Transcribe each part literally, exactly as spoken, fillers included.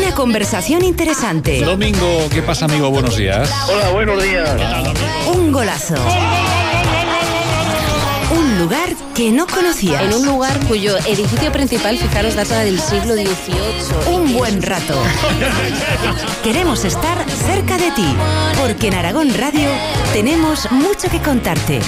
Una conversación interesante. Domingo, ¿qué pasa, amigo? Buenos días. Hola, buenos días. Un golazo. Un lugar que no conocías. En un lugar cuyo edificio principal, fijaros, data del siglo dieciocho. Un buen rato. Queremos estar cerca de ti, porque en Aragón Radio tenemos mucho que contarte.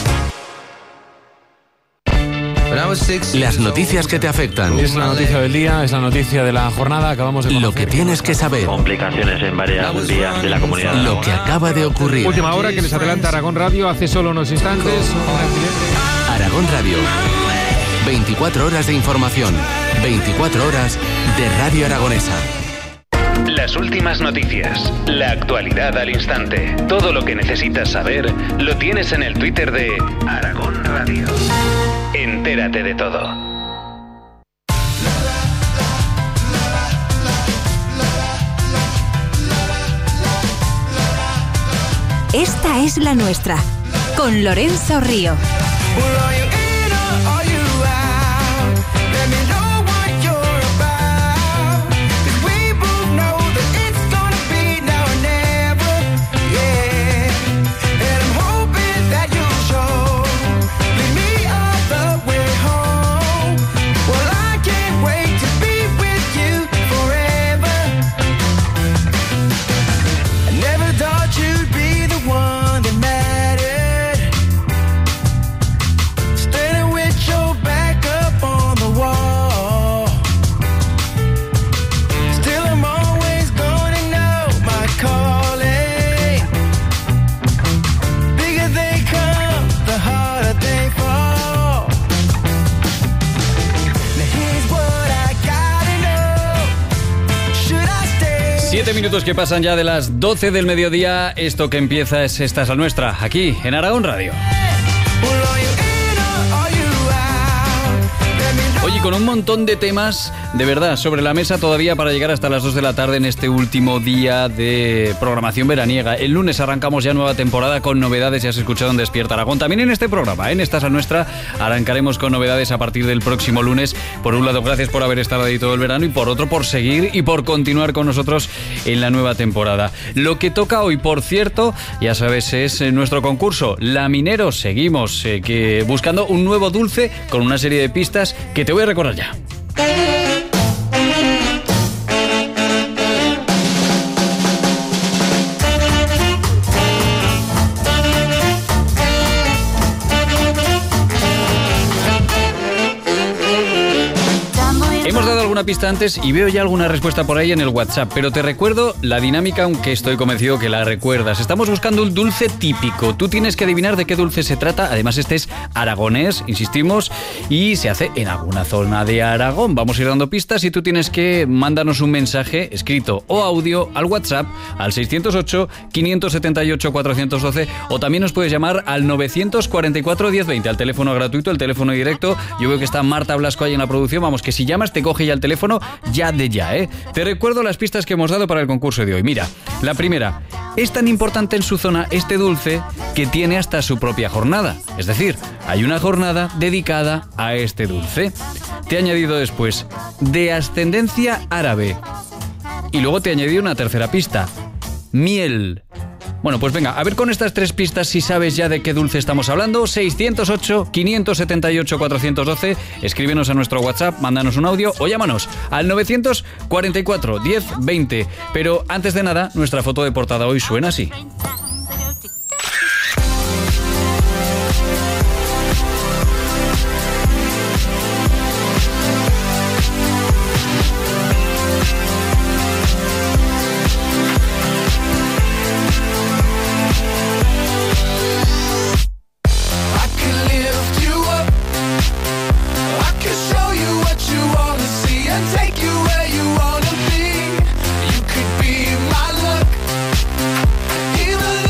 Las noticias que te afectan. Es la noticia del día, es la noticia de la jornada. Acabamos de conocer. Lo que tienes que saber. Complicaciones en varias vías de la comunidad. Lo que acaba de ocurrir. Última hora que les adelanta Aragón Radio hace solo unos instantes. Aragón Radio. veinticuatro horas de información. veinticuatro horas de Radio Aragonesa. Las últimas noticias, la actualidad al instante. Todo lo que necesitas saber lo tienes en el Twitter de Aragón Radio. Entérate de todo. Esta es la nuestra, con Lorenzo Río. Siete minutos que pasan ya de las doce del mediodía. Esto que empieza es Esta es la nuestra, aquí en Aragón Radio. Oye, con un montón de temas, de verdad, sobre la mesa todavía para llegar hasta las dos de la tarde en este último día de programación veraniega. El lunes arrancamos ya nueva temporada con novedades, ya has escuchado en Despierta Aragón. También en este programa, en Esta es la nuestra, arrancaremos con novedades a partir del próximo lunes. Por un lado, gracias por haber estado ahí todo el verano y por otro, por seguir y por continuar con nosotros en la nueva temporada. Lo que toca hoy, por cierto, ya sabes, es nuestro concurso Lamineros. Seguimos eh, que buscando un nuevo dulce con una serie de pistas que te voy a recordar ya. Hemos dado alguna pista antes y veo ya alguna respuesta por ahí en el WhatsApp, pero te recuerdo la dinámica, aunque estoy convencido que la recuerdas. Estamos buscando un dulce típico. Tú tienes que adivinar de qué dulce se trata. Además, este es aragonés, insistimos, y se hace en alguna zona de Aragón. Vamos a ir dando pistas y tú tienes que mandarnos un mensaje escrito o audio al WhatsApp al seiscientos ocho, quinientos setenta y ocho, cuatrocientos doce, o también nos puedes llamar al novecientos cuarenta y cuatro, diez veinte, al teléfono gratuito, el teléfono directo. Yo veo que está Marta Blasco ahí en la producción. Vamos, que si llamas te coge ya el teléfono ya de ya, ¿eh? Te recuerdo las pistas que hemos dado para el concurso de hoy. Mira, la primera, es tan importante en su zona este dulce que tiene hasta su propia jornada. Es decir, hay una jornada dedicada a este dulce. Te he añadido después, de ascendencia árabe. Y luego te he añadido una tercera pista, miel. Bueno, pues venga, a ver con estas tres pistas si sabes ya de qué dulce estamos hablando. seiscientos ocho, quinientos setenta y ocho, cuatrocientos doce. Escríbenos a nuestro WhatsApp, mándanos un audio o llámanos al novecientos cuarenta y cuatro, diez veinte. Pero antes de nada, nuestra foto de portada hoy suena así. Even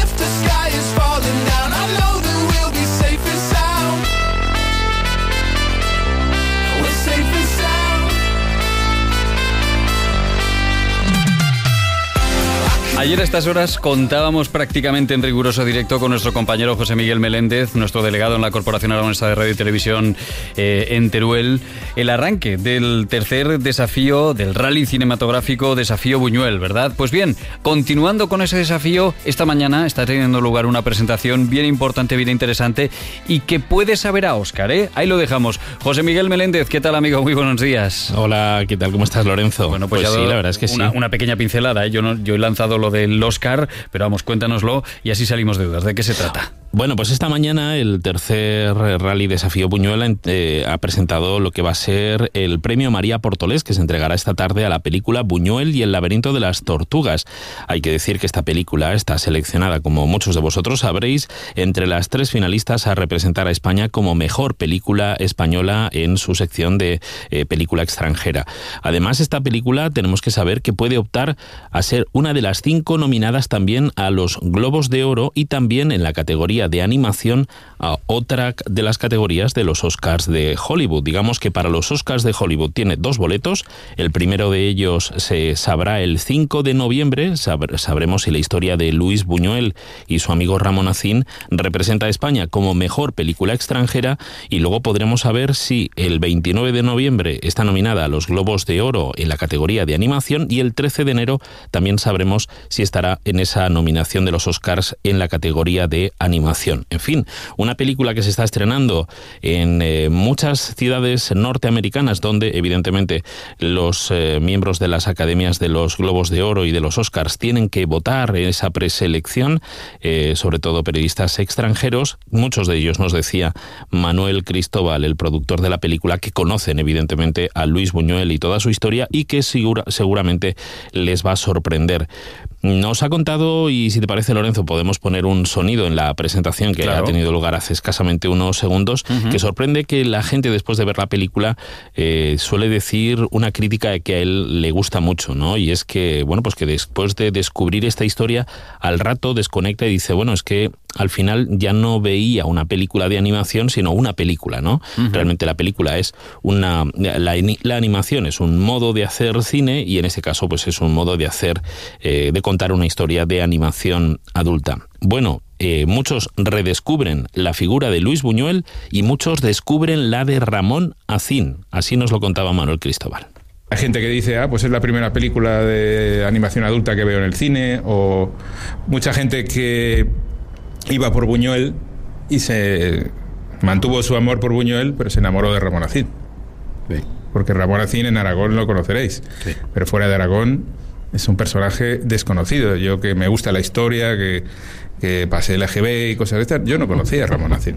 Ayer a estas horas contábamos prácticamente en riguroso directo con nuestro compañero José Miguel Meléndez, nuestro delegado en la Corporación Aragonesa de Radio y Televisión eh, en Teruel, el arranque del tercer desafío del rally cinematográfico Desafío Buñuel, ¿verdad? Pues bien, continuando con ese desafío, esta mañana está teniendo lugar una presentación bien importante, bien interesante y que puede saber a Óscar, ¿eh? Ahí lo dejamos. José Miguel Meléndez, ¿qué tal, amigo? Muy buenos días. Hola, ¿qué tal? ¿Cómo estás, Lorenzo? Bueno, pues, pues ya sí, la verdad es que una, sí. Una pequeña pincelada, ¿eh? Yo, no, yo he lanzado lo del Óscar, pero vamos, cuéntanoslo y así salimos de dudas. ¿De qué se trata? Bueno, pues esta mañana el tercer Rally Desafío Buñuel eh, ha presentado lo que va a ser el premio María Portolés, que se entregará esta tarde a la película Buñuel y el laberinto de las tortugas. Hay que decir que esta película está seleccionada, como muchos de vosotros sabréis, entre las tres finalistas a representar a España como mejor película española en su sección de eh, película extranjera. Además, esta película tenemos que saber que puede optar a ser una de las cinco nominadas también a los Globos de Oro y también en la categoría de animación a otra de las categorías de los Oscars de Hollywood. Digamos que para los Oscars de Hollywood tiene dos boletos. El primero de ellos se sabrá el cinco de noviembre. Sab- sabremos si la historia de Luis Buñuel y su amigo Ramón Acín representa a España como mejor película extranjera, y luego podremos saber si el veintinueve de noviembre está nominada a los Globos de Oro en la categoría de animación, y el trece de enero también sabremos si estará en esa nominación de los Oscars en la categoría de animación. En fin, una película que se está estrenando en eh, muchas ciudades norteamericanas donde evidentemente los eh, miembros de las academias de los Globos de Oro y de los Oscars tienen que votar en esa preselección, eh, sobre todo periodistas extranjeros. Muchos de ellos, nos decía Manuel Cristóbal, el productor de la película, que conocen evidentemente a Luis Buñuel y toda su historia y que segura, seguramente les va a sorprender. Nos ha contado, y si te parece, Lorenzo, podemos poner un sonido en la presentación que claro. ha tenido lugar hace escasamente unos segundos, uh-huh. que sorprende que la gente, después de ver la película, eh, suele decir una crítica que a él le gusta mucho, ¿no? Y es que, bueno, pues que después de descubrir esta historia, al rato desconecta y dice, bueno, es que al final ya no veía una película de animación, sino una película, ¿no? Uh-huh. Realmente la película es una... La, la animación es un modo de hacer cine, y en este caso, pues es un modo de hacer... Eh, de contar una historia de animación adulta. Bueno, eh, muchos redescubren la figura de Luis Buñuel y muchos descubren la de Ramón Acín. Así nos lo contaba Manuel Cristóbal. Hay gente que dice, ah, pues es la primera película de animación adulta que veo en el cine, o mucha gente que iba por Buñuel y se mantuvo su amor por Buñuel, pero se enamoró de Ramón Acín. Sí. Porque Ramón Acín en Aragón lo conoceréis, sí. pero fuera de Aragón es un personaje desconocido. Yo, que me gusta la historia, que, que pasé el L G B y cosas de estas, yo no conocía a Ramón Acín.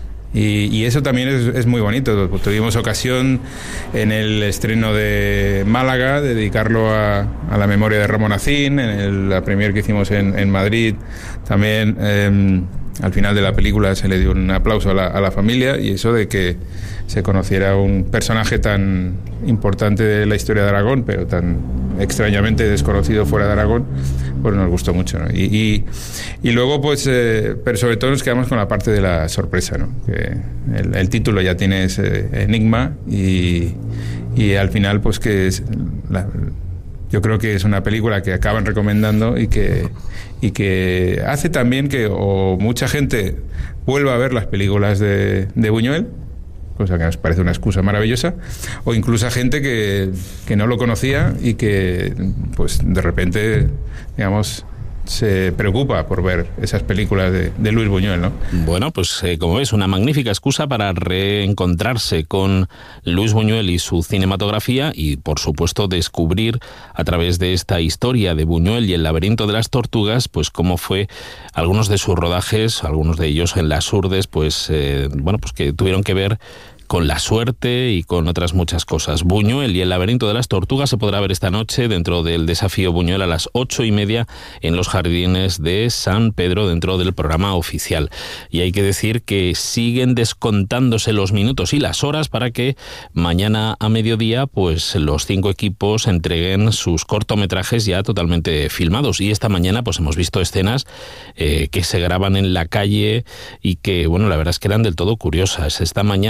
Y, y eso también es, es muy bonito. Tuvimos ocasión en el estreno de Málaga de dedicarlo a, a la memoria de Ramón Acín, en el, la premier que hicimos en, en Madrid también. Eh, al final de la película se le dio un aplauso a la, a la familia, y eso de que se conociera un personaje tan importante de la historia de Aragón, pero tan extrañamente desconocido fuera de Aragón, pues nos gustó mucho, ¿no? Y, y, y luego, pues, eh, pero sobre todo nos quedamos con la parte de la sorpresa, ¿no? Que el, el título ya tiene ese enigma, y, y al final, pues, que es la, yo creo que es una película que acaban recomendando y que, y que hace también que o mucha gente vuelva a ver las películas de, de Buñuel, cosa que nos parece una excusa maravillosa, o incluso a gente que, que no lo conocía y que, pues, de repente, digamos, se preocupa por ver esas películas de, de Luis Buñuel, ¿no? Bueno, pues eh, como ves, una magnífica excusa para reencontrarse con Luis Buñuel y su cinematografía, y por supuesto descubrir a través de esta historia de Buñuel y el laberinto de las tortugas, pues cómo fue algunos de sus rodajes, algunos de ellos en Las Urdes, pues eh, bueno, pues que tuvieron que ver con la suerte y con otras muchas cosas. Buñuel y el laberinto de las tortugas se podrá ver esta noche dentro del Desafío Buñuel a las ocho y media en los jardines de San Pedro, dentro del programa oficial. Y hay que decir que siguen descontándose los minutos y las horas para que mañana a mediodía, pues, los cinco equipos entreguen sus cortometrajes ya totalmente filmados. Y esta mañana, pues, hemos visto escenas eh, que se graban en la calle y que, bueno, la verdad es que eran del todo curiosas. Esta mañana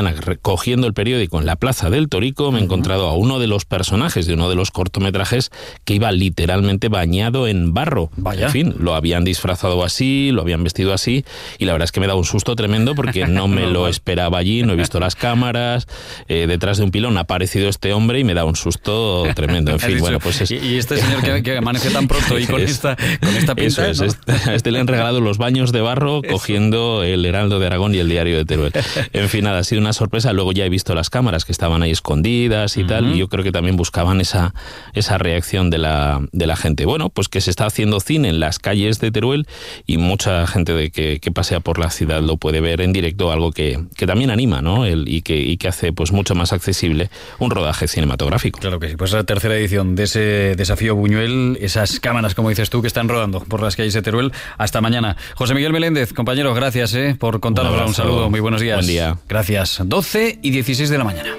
cogiendo el periódico en la Plaza del Torico, me he encontrado a uno de los personajes de uno de los cortometrajes que iba literalmente bañado en barro. Vaya. En fin, lo habían disfrazado así, lo habían vestido así, y la verdad es que me da un susto tremendo porque no me lo esperaba allí, no he visto las cámaras, eh, detrás de un pilón ha aparecido este hombre y me da un susto tremendo. En fin, bueno, pues es... Y, y este señor que, que amanece tan pronto y con es, esta con esta pinta, eso es, ¿no? este, a este le han regalado los baños de barro Eso. cogiendo el Heraldo de Aragón y el Diario de Teruel. En fin, nada, ha sido una sorpresa. Luego ya he visto las cámaras que estaban ahí escondidas y uh-huh. tal, y yo creo que también buscaban esa, esa reacción de la, de la gente. Bueno, pues que se está haciendo cine en las calles de Teruel y mucha gente de que, que pasea por la ciudad lo puede ver en directo, algo que, que también anima, ¿no? El, y, que, y que hace pues mucho más accesible un rodaje cinematográfico. Claro que sí, pues la tercera edición de ese desafío Buñuel, esas cámaras, como dices tú, que están rodando por las calles de Teruel. Hasta mañana. José Miguel Meléndez, compañero, gracias eh, por contarnos. Un, un saludo, muy buenos días. Buen día. Gracias. doce y dieciséis de la mañana.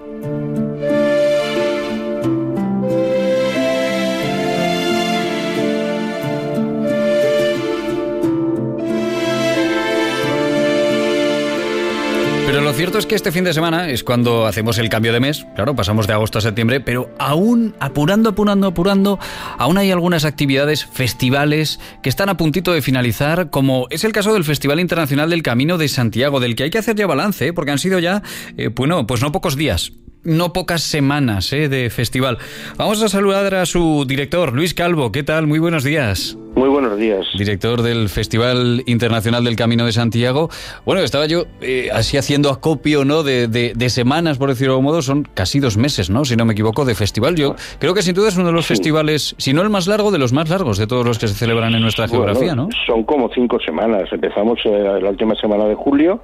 Pero lo cierto es que este fin de semana es cuando hacemos el cambio de mes. Claro, pasamos de agosto a septiembre, pero aún apurando, apurando, apurando, aún hay algunas actividades, festivales que están a puntito de finalizar, como es el caso del Festival Internacional del Camino de Santiago, del que hay que hacer ya balance, ¿eh? Porque han sido ya, eh, bueno, pues no pocos días, no pocas semanas ¿eh? de festival. Vamos a saludar a su director, Luis Calvo. ¿Qué tal? Muy buenos días. Muy buenos días. Director del Festival Internacional del Camino de Santiago. Bueno, estaba yo eh, así haciendo acopio, ¿no? De, de, de semanas, por decirlo de algún modo, son casi dos meses, ¿no? Si no me equivoco, de festival. Yo creo que sin duda es uno de los sí. festivales, si no el más largo, de los más largos de todos los que se celebran en nuestra bueno, geografía, ¿no? Son como cinco semanas. Empezamos eh, la última semana de julio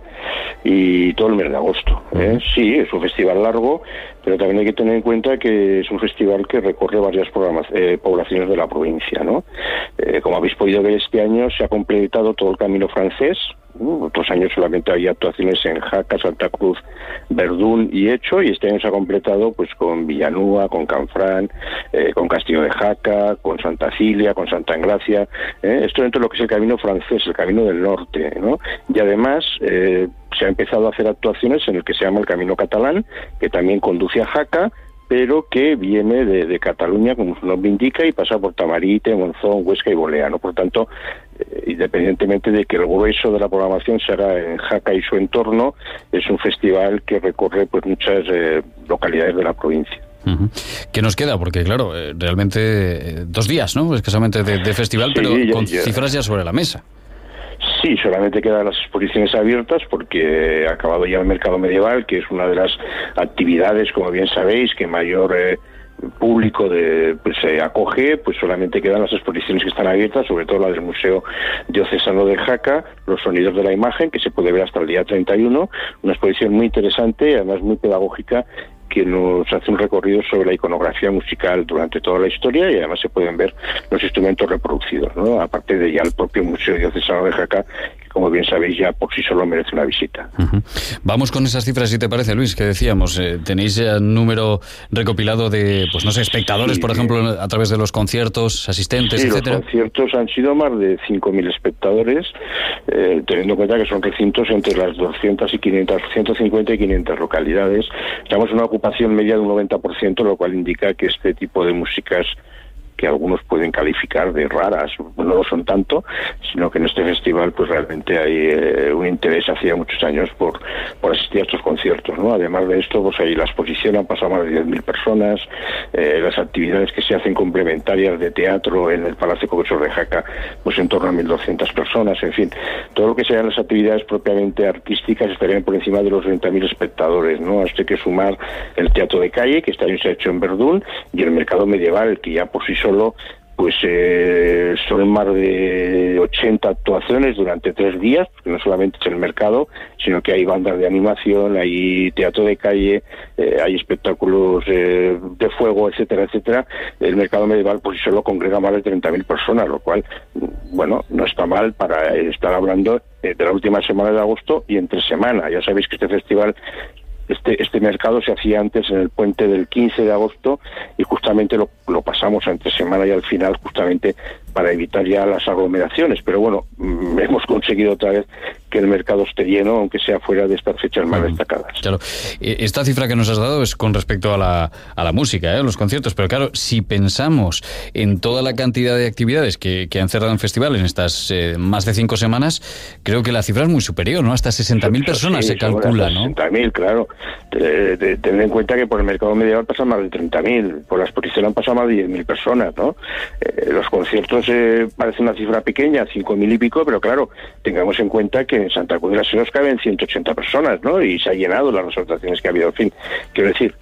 y todo el mes de agosto. ¿eh? Sí, es un festival largo, pero también hay que tener en cuenta que es un festival que recorre varias programas, eh, poblaciones de la provincia, ¿no? Eh, como habéis podido ver, este año se ha completado todo el camino francés. Uh, otros años solamente había actuaciones en Jaca, Santa Cruz, Verdún y Hecho, y este año se ha completado pues con Villanúa, con Canfrán, eh, con Castillo de Jaca, con Santa Cilia, con Santa Engracia. Eh, esto dentro de lo que es el camino francés, el camino del norte, ¿no? Y además eh, se ha empezado a hacer actuaciones en el que se llama el camino catalán, que también conduce a Jaca, pero que viene de, de Cataluña, como su nombre indica, y pasa por Tamarite, Monzón, Huesca y Bolea, ¿no? Por tanto, eh, independientemente de que el grueso de la programación se haga en Jaca y su entorno, es un festival que recorre pues muchas eh, localidades de la provincia. Uh-huh. ¿Qué nos queda? Porque, claro, eh, realmente eh, dos días, ¿no? Escasamente de, de festival, sí, pero ya, con ya. cifras ya sobre la mesa. Sí, solamente quedan las exposiciones abiertas porque ha acabado ya el mercado medieval, que es una de las actividades, como bien sabéis, que mayor eh, público de, pues, se acoge. Pues solamente quedan las exposiciones que están abiertas, sobre todo la del Museo Diocesano de Jaca, Los Sonidos de la Imagen, que se puede ver hasta el día treinta y uno, una exposición muy interesante, además muy pedagógica, que nos hace un recorrido sobre la iconografía musical durante toda la historia, y además se pueden ver los instrumentos reproducidos, ¿no? Aparte de ya el propio Museo Diocesano de Jaca, que como bien sabéis ya por sí solo merece una visita. Uh-huh. Vamos con esas cifras, si te parece, Luis, que decíamos, eh, tenéis ya un número recopilado de, pues no sé, espectadores, sí, por ejemplo, a través de los conciertos, asistentes, sí, etcétera. Los conciertos han sido más de cinco mil espectadores, eh, teniendo en cuenta que son recintos entre las doscientas y quinientas, ciento cincuenta y quinientas localidades. Estamos en una ocupación media de un noventa por ciento, lo cual indica que este tipo de músicas, que algunos pueden calificar de raras, no lo son tanto, sino que en este festival pues realmente hay eh, un interés hacía muchos años por, por asistir a estos conciertos, ¿no? Además de esto, pues ahí la exposición han pasado más de diez mil personas, eh, las actividades que se hacen complementarias de teatro en el Palacio Congresos de Jaca, pues en torno a mil doscientas personas, en fin, todo lo que sean las actividades propiamente artísticas estarían por encima de los treinta mil espectadores, ¿no? Esto hay que sumar el teatro de calle, que este año se ha hecho en Verdún, y el mercado medieval, que ya por sí solo pues eh, son más de ochenta actuaciones durante tres días, porque no solamente es el mercado, sino que hay bandas de animación, hay teatro de calle, eh, hay espectáculos eh, de fuego, etcétera, etcétera. El mercado medieval por sí solo congrega más de treinta mil personas, lo cual, bueno, no está mal para estar hablando eh, de la última semana de agosto y entre semana. Ya sabéis que este festival Este, este mercado se hacía antes en el puente del quince de agosto y justamente lo, lo pasamos a entre semana y al final justamente para evitar ya las aglomeraciones. Pero bueno, mm, hemos conseguido otra vez que el mercado esté lleno, aunque sea fuera de estas fechas más destacadas. Claro, esta cifra que nos has dado es con respecto a la, a la música, ¿eh? Los conciertos, pero claro, si pensamos en toda la cantidad de actividades que, que han cerrado en festivales en estas eh, más de cinco semanas, creo que la cifra es muy superior, ¿no? Hasta sesenta mil personas sí, se calcula, ¿no? sesenta mil, claro. Eh, de, tened en cuenta que por el mercado medieval pasan más de treinta mil, por la exposición han pasado más de diez mil personas, ¿no? Eh, los conciertos eh, parece una cifra pequeña, cinco mil y pico, pero claro, tengamos en cuenta que en Santa Cruz de la Sierra caben ciento ochenta personas, ¿no? Y se ha llenado las resaltaciones que ha habido. En fin, quiero decir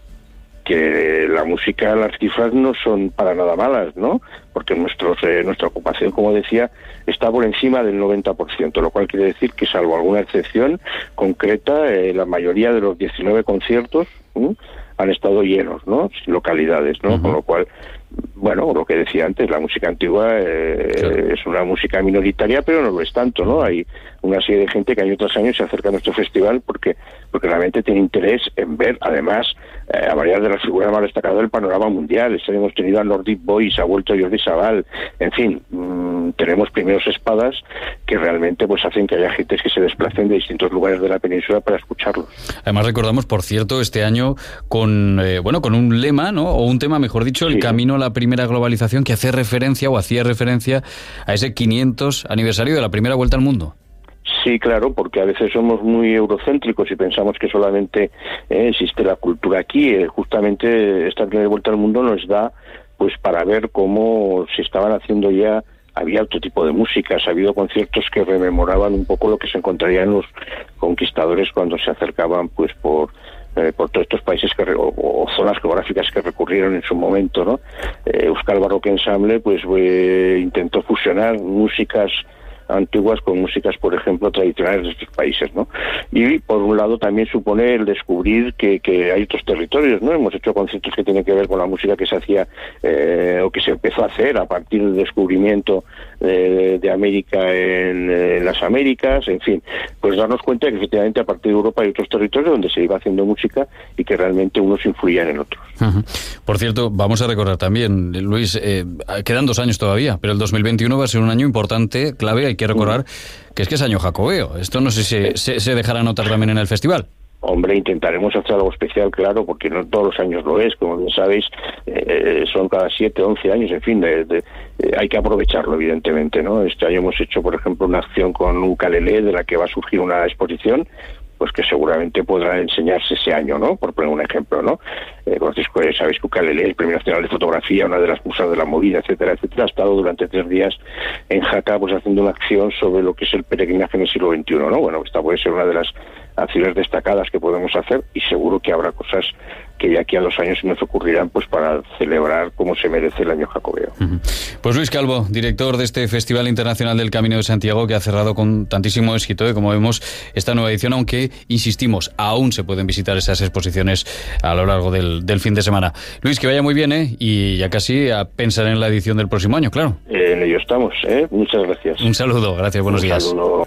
que la música, las cifras no son para nada malas, ¿no? Porque nuestros, eh, nuestra ocupación, como decía, está por encima del noventa por ciento, lo cual quiere decir que, salvo alguna excepción concreta, eh, la mayoría de los diecinueve conciertos ¿sí? han estado llenos, ¿no? Localidades, ¿no? Uh-huh. Con lo cual, bueno, lo que decía antes, la música antigua eh, claro. es una música minoritaria, pero no lo es tanto, ¿no? Hay una serie de gente que año tras año se acerca a nuestro festival porque porque realmente tiene interés en ver, además, eh, a varias de las figuras más destacadas del panorama mundial. Este hemos tenido a Nordic Boys, ha vuelto Jordi Sabal, en fin, mmm, tenemos primeros espadas que realmente pues hacen que haya gente que se desplacen de distintos lugares de la península para escucharlos. Además recordamos, por cierto, este año con eh, bueno con un lema, ¿no? O un tema, mejor dicho, el sí. camino a la primera globalización, que hace referencia o hacía referencia a ese quinientos aniversario de la primera vuelta al mundo. Sí, claro, porque a veces somos muy eurocéntricos y pensamos que solamente eh, existe la cultura aquí. Eh, justamente esta primera vuelta al mundo nos da pues para ver cómo se estaban haciendo ya, había otro tipo de músicas, ha habido conciertos que rememoraban un poco lo que se encontrarían los conquistadores cuando se acercaban pues por Eh, por todos estos países que o, o zonas geográficas que recurrieron en su momento, ¿no? Eh, Euskal Barroque Ensemble pues eh, intentó fusionar músicas antiguas con músicas, por ejemplo, tradicionales de estos países, ¿no? Y por un lado también supone el descubrir que, que hay otros territorios, ¿no? Hemos hecho conciertos que tienen que ver con la música que se hacía eh, o que se empezó a hacer a partir del descubrimiento eh, de América en, en las Américas, en fin, pues darnos cuenta de que efectivamente a partir de Europa hay otros territorios donde se iba haciendo música y que realmente unos influían en otros. Uh-huh. Por cierto, vamos a recordar también, Luis, eh, quedan dos años todavía, pero el dos mil veintiuno va a ser un año importante, clave, hay que recordar que es que es año jacobeo. Esto no sé si se, se, se dejará notar también en el festival. Hombre, intentaremos hacer algo especial, claro, porque no todos los años lo es, como bien sabéis, eh, son cada siete, once años, en fin, de, de, eh, hay que aprovecharlo, evidentemente, ¿no? Este año hemos hecho, por ejemplo, una acción con un ukelele de la que va a surgir una exposición, pues que seguramente podrá enseñarse ese año, ¿no? Por poner un ejemplo, ¿no? Eh, pues, sabéis que ukelele, el Premio Nacional de Fotografía, una de las musas de la movida, etcétera, etcétera, ha estado durante tres días en Jaca, pues haciendo una acción sobre lo que es el peregrinaje en el siglo veintiuno, ¿no? Bueno, esta puede ser una de las acciones destacadas que podemos hacer y seguro que habrá cosas que ya aquí a dos años se nos ocurrirán pues para celebrar como se merece el año jacobeo. Uh-huh. Pues Luis Calvo, director de este Festival Internacional del Camino de Santiago, que ha cerrado con tantísimo éxito, ¿eh? Como vemos, esta nueva edición, aunque, insistimos, aún se pueden visitar esas exposiciones a lo largo del, del fin de semana. Luis, que vaya muy bien, ¿eh? Y ya casi a pensar en la edición del próximo año, claro. Eh, en ello estamos, ¿eh? Muchas gracias. Un saludo, gracias, buenos Un días. Saludo.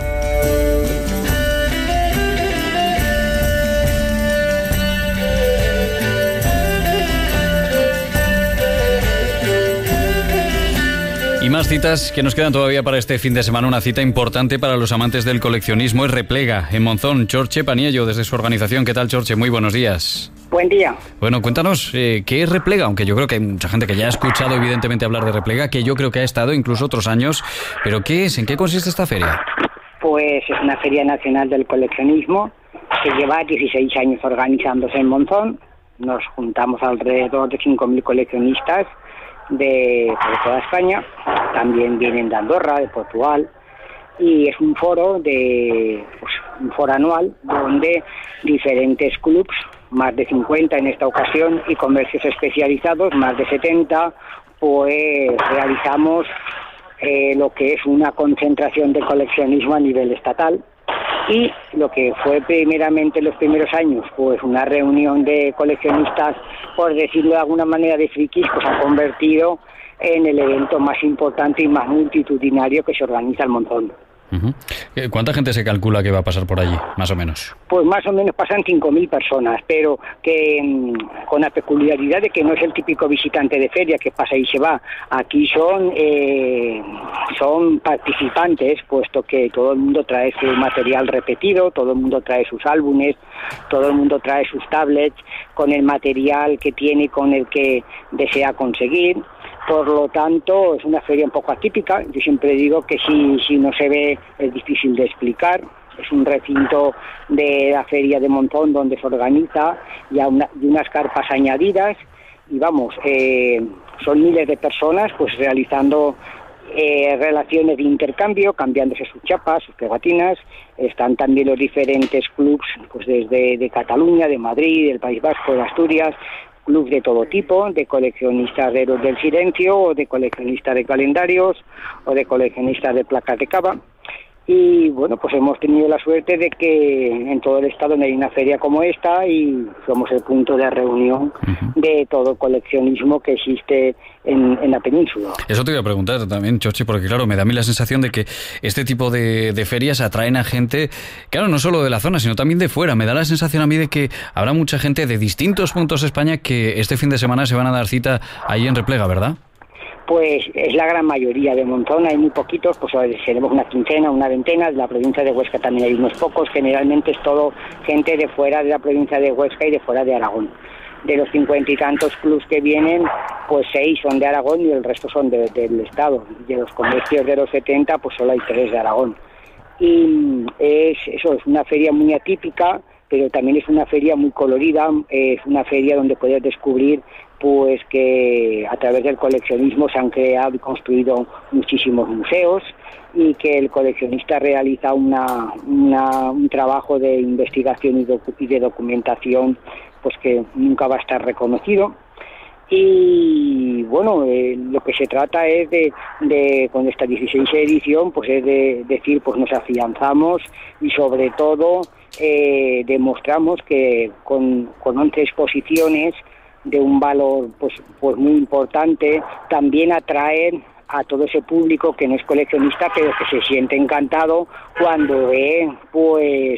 Y más citas que nos quedan todavía para este fin de semana. Una cita importante para los amantes del coleccionismo es Replega, en Monzón. Chorche Paniello, desde su organización. ¿Qué tal, Chorche? Muy buenos días. Buen día. Bueno, cuéntanos, eh, ¿qué es Replega? Aunque yo creo que hay mucha gente que ya ha escuchado evidentemente hablar de Replega, que yo creo que ha estado incluso otros años. ¿Pero qué es? ¿En qué consiste esta feria? Pues es una feria nacional del coleccionismo que lleva dieciséis años organizándose en Monzón. Nos juntamos alrededor de cinco mil coleccionistas de, de toda España, también vienen de Andorra, de Portugal, y es un foro de pues, un foro anual donde diferentes clubs, más de cincuenta en esta ocasión, y comercios especializados, más de setenta, pues realizamos eh, lo que es una concentración de coleccionismo a nivel estatal. Y lo que fue primeramente los primeros años, pues una reunión de coleccionistas, por decirlo de alguna manera, de frikis, pues ha convertido en el evento más importante y más multitudinario que se organiza el Monzón. Uh-huh. ¿Cuánta gente se calcula que va a pasar por allí, más o menos? Pues más o menos pasan cinco mil personas, pero que mmm, con la peculiaridad de que no es el típico visitante de feria que pasa y se va. Aquí son eh, son participantes, puesto que todo el mundo trae su material repetido, todo el mundo trae sus álbumes, todo el mundo trae sus tablets con el material que tiene y con el que desea conseguir. Por lo tanto, es una feria un poco atípica. Yo siempre digo que si, si no se ve es difícil de explicar. Es un recinto de la feria de Monzón donde se organiza ya una, y unas carpas añadidas. Y vamos, eh, son miles de personas pues realizando eh, relaciones de intercambio, cambiándose sus chapas, sus pegatinas. Están también los diferentes clubs pues desde de Cataluña, de Madrid, del País Vasco, de Asturias, club de todo tipo, de coleccionistas de héroes del silencio, o de coleccionistas de calendarios, o de coleccionistas de placas de cava. Y bueno, pues hemos tenido la suerte de que en todo el estado no hay una feria como esta y somos el punto de reunión uh-huh. de todo el coleccionismo que existe en, en la península. Eso te iba a preguntar también, Chorchi, porque claro, me da a mí la sensación de que este tipo de, de ferias atraen a gente, claro, no solo de la zona, sino también de fuera. Me da la sensación a mí de que habrá mucha gente de distintos puntos de España que este fin de semana se van a dar cita ahí en Replega, ¿verdad? Pues es la gran mayoría de Monzón, hay muy poquitos, pues seremos una quincena, una veintena, de la provincia de Huesca también hay unos pocos, generalmente es todo gente de fuera de la provincia de Huesca y de fuera de Aragón. De los cincuenta y tantos clubs que vienen, pues seis son de Aragón y el resto son de, del estado. De los comercios de los setenta, pues solo hay tres de Aragón. Y es eso, es una feria muy atípica, pero también es una feria muy colorida, es una feria donde puedes descubrir pues que a través del coleccionismo se han creado y construido muchísimos museos y que el coleccionista realiza una, una, un trabajo de investigación y, docu- y de documentación pues que nunca va a estar reconocido. Y bueno, eh, lo que se trata es de, de con esta dieciséis edición, pues es de decir, pues nos afianzamos y sobre todo eh, demostramos que con, con once exposiciones de un valor pues pues muy importante, también atraen a todo ese público que no es coleccionista, pero que se siente encantado cuando ve pues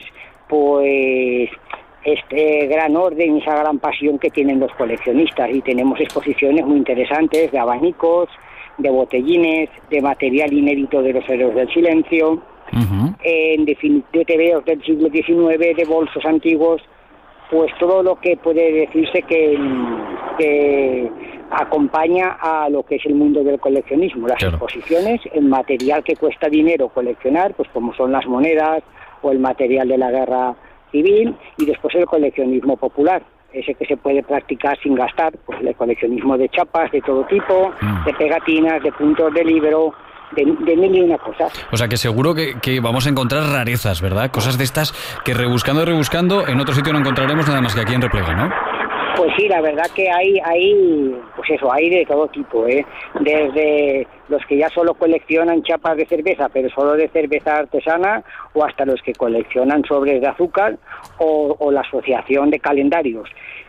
pues este gran orden y esa gran pasión que tienen los coleccionistas. Y tenemos exposiciones muy interesantes de abanicos, de botellines, de material inédito de los héroes del silencio, uh-huh. en definitiva de tebeos del siglo diecinueve, de bolsos antiguos, pues todo lo que puede decirse que, que acompaña a lo que es el mundo del coleccionismo. Las claro. exposiciones, el material que cuesta dinero coleccionar, pues como son las monedas o el material de la guerra civil, y después el coleccionismo popular, ese que se puede practicar sin gastar, pues el coleccionismo de chapas de todo tipo, mm. de pegatinas, de puntos de libro, de, de mil y una cosas. O sea que seguro que, que vamos a encontrar rarezas, ¿verdad? Cosas de estas que rebuscando y rebuscando en otro sitio no encontraremos nada más que aquí en Replega, ¿no? Pues sí, la verdad que hay, hay, pues eso, hay de todo tipo, ¿eh? Desde los que ya solo coleccionan chapas de cerveza, pero solo de cerveza artesana, o hasta los que coleccionan sobres de azúcar, o, o la asociación de calendarios.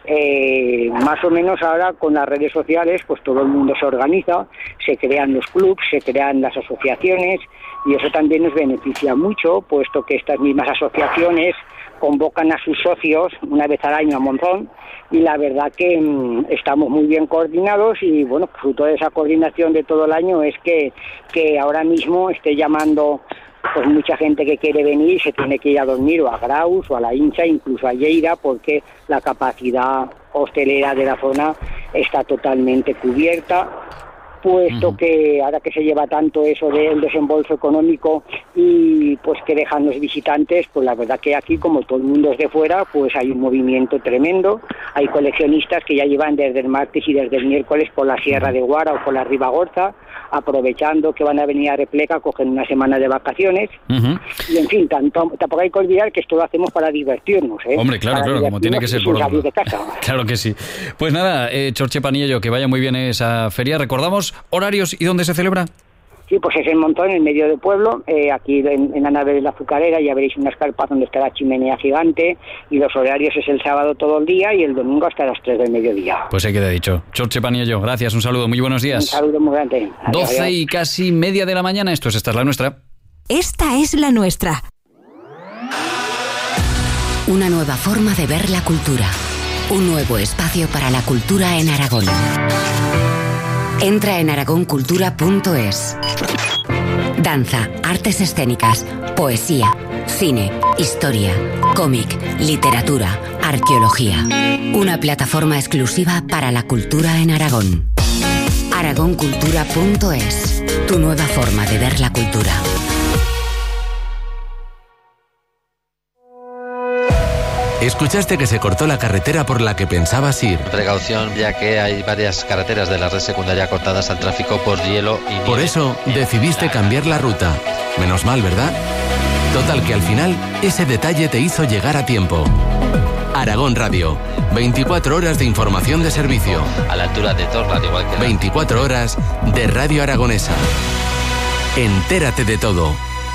Eh, más o menos ahora con las redes sociales, pues todo el mundo se organiza, se crean los clubs, se crean las asociaciones, y eso también nos beneficia mucho, puesto que estas mismas asociaciones convocan a sus socios una vez al año a Monzón, y la verdad que mmm, estamos muy bien coordinados, y bueno, fruto de esa coordinación de todo el año es que, que ahora mismo esté llamando pues mucha gente que quiere venir, se tiene que ir a dormir o a Graus o a la Hincha, incluso a Lleida, porque la capacidad hostelera de la zona está totalmente cubierta, puesto uh-huh. que ahora que se lleva tanto eso del desembolso económico y pues que dejan los visitantes, pues la verdad que aquí, como todo el mundo es de fuera, pues hay un movimiento tremendo. Hay coleccionistas que ya llevan desde el martes y desde el miércoles por la Sierra de Guara o por la Ribagorza, aprovechando que van a venir a Replega, cogen una semana de vacaciones. Uh-huh. Y en fin, tanto, tampoco hay que olvidar que esto lo hacemos para divertirnos, ¿eh? Hombre, claro, para claro, como tiene que ser por salir de casa. Claro que sí. Pues nada, eh, Chorche Paniello, que vaya muy bien esa feria. Recordamos horarios y dónde se celebra. Sí, pues es en Monzón, en medio del pueblo, eh, aquí en, en la nave de la azucarera, ya veréis unas carpas donde está la chimenea gigante, y los horarios es el sábado todo el día y el domingo hasta las tres del mediodía. Pues ahí queda dicho. Chorche Paniello, gracias, un saludo, muy buenos días. Un saludo muy grande. doce y casi media de la mañana, esto es Esta es la Nuestra. esta es la nuestra. Una nueva forma de ver la cultura. Un nuevo espacio para la cultura en Aragón. Entra en aragón cultura punto es. Danza, artes escénicas, poesía, cine, historia, cómic, literatura, arqueología. Una plataforma exclusiva para la cultura en Aragón. aragón cultura punto es. Tu nueva forma de ver la cultura. ¿Escuchaste que se cortó la carretera por la que pensabas ir? Precaución, ya que hay varias carreteras de la red secundaria cortadas al tráfico por hielo y nieve. Por eso decidiste cambiar la ruta. Menos mal, ¿verdad? Total, que al final ese detalle te hizo llegar a tiempo. Aragón Radio. veinticuatro horas de información de servicio. A la altura de Torre, al igual que... veinticuatro horas de Radio Aragonesa. Entérate de todo.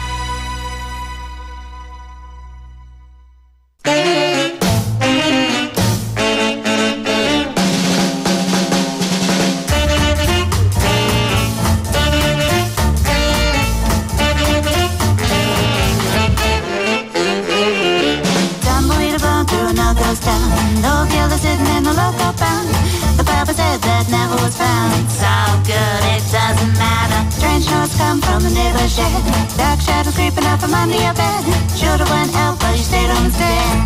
Dark shadows creeping up from under your bed. Should've went out, but you stayed home instead.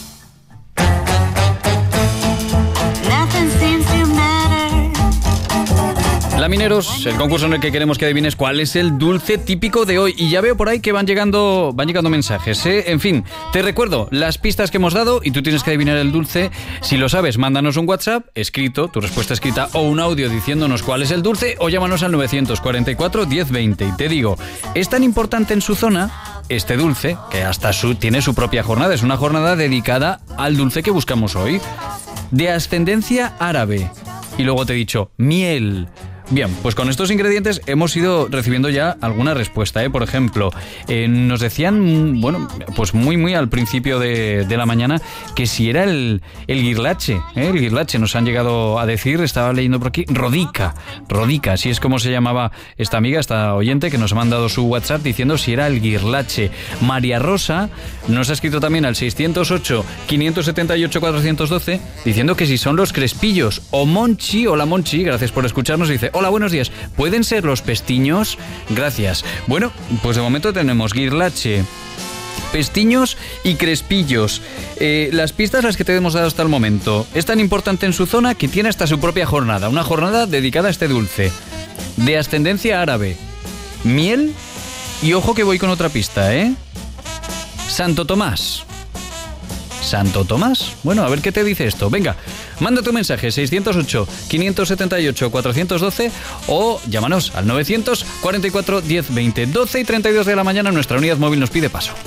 Nothing seems to matter. Lamineros, el concurso en el que queremos que adivines cuál es el dulce típico de hoy. Y ya veo por ahí que van llegando van llegando mensajes, ¿eh? En fin, te recuerdo las pistas que hemos dado y tú tienes que adivinar el dulce. Si lo sabes, mándanos un WhatsApp escrito, tu respuesta escrita, o un audio diciéndonos cuál es el dulce, o llámanos al novecientos cuarenta y cuatro diez veinte. Y te digo, es tan importante en su zona este dulce que hasta su, tiene su propia jornada. Es una jornada dedicada al dulce que buscamos hoy. De ascendencia árabe. Y luego te he dicho, miel. Bien, pues con estos ingredientes hemos ido recibiendo ya alguna respuesta, ¿eh? Por ejemplo, eh, nos decían, bueno, pues muy muy al principio de, de la mañana que si era el, el guirlache, ¿eh? El guirlache nos han llegado a decir, estaba leyendo por aquí, rodica, rodica, así es como se llamaba esta amiga, esta oyente que nos ha mandado su WhatsApp diciendo si era el guirlache. María Rosa nos ha escrito también al seiscientos ocho, quinientos setenta y ocho, cuatrocientos doce diciendo que si son los crespillos, o Monchi, hola Monchi, gracias por escucharnos, dice, hola, buenos días. ¿Pueden ser los pestiños? Gracias. Bueno, pues de momento tenemos guirlache, pestiños y crespillos. Eh, las pistas las que te hemos dado hasta el momento. Es tan importante en su zona que tiene hasta su propia jornada. Una jornada dedicada a este dulce. De ascendencia árabe. Miel. Y ojo que voy con otra pista, ¿eh? Santo Tomás. ¿Santo Tomás? Bueno, a ver qué te dice esto. Venga, manda tu mensaje seiscientos ocho, quinientos setenta y ocho, cuatrocientos doce o llámanos al novecientos cuarenta y cuatro diez veinte. doce y treinta y dos de la mañana nuestra unidad móvil nos pide paso.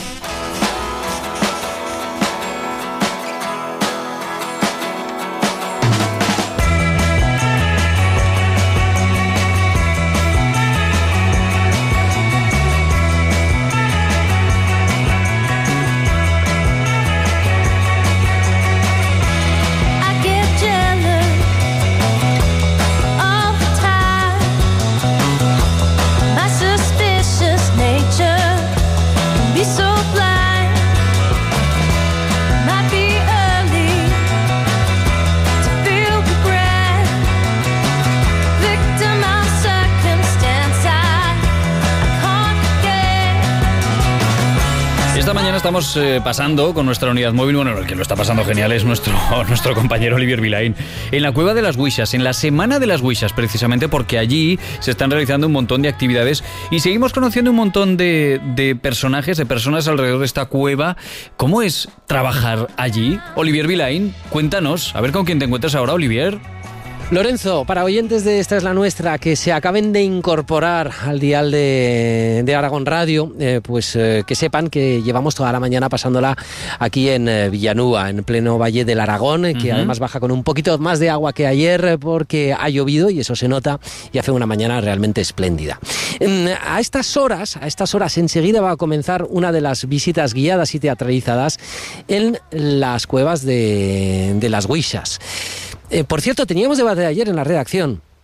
Estamos eh, pasando con nuestra unidad móvil, bueno, el que lo está pasando genial es nuestro, nuestro compañero Olivier Vilaín, en la Cueva de las Huixas, en la Semana de las Huixas, precisamente porque allí se están realizando un montón de actividades y seguimos conociendo un montón de, de personajes, de personas alrededor de esta cueva. ¿Cómo es trabajar allí? Olivier Vilaín, cuéntanos, a ver con quién te encuentras ahora, Olivier. Lorenzo, para oyentes de Esta es la Nuestra que se acaben de incorporar al dial de, de Aragón Radio, eh, pues eh, que sepan que llevamos toda la mañana pasándola aquí en eh, Villanúa, en pleno Valle del Aragón, eh, que uh-huh. además baja con un poquito más de agua que ayer eh, porque ha llovido y eso se nota y hace una mañana realmente espléndida. Eh, a estas horas, a estas horas enseguida va a comenzar una de las visitas guiadas y teatralizadas en las cuevas de, de las Huixas. Eh, por cierto, teníamos debate ayer en la redacción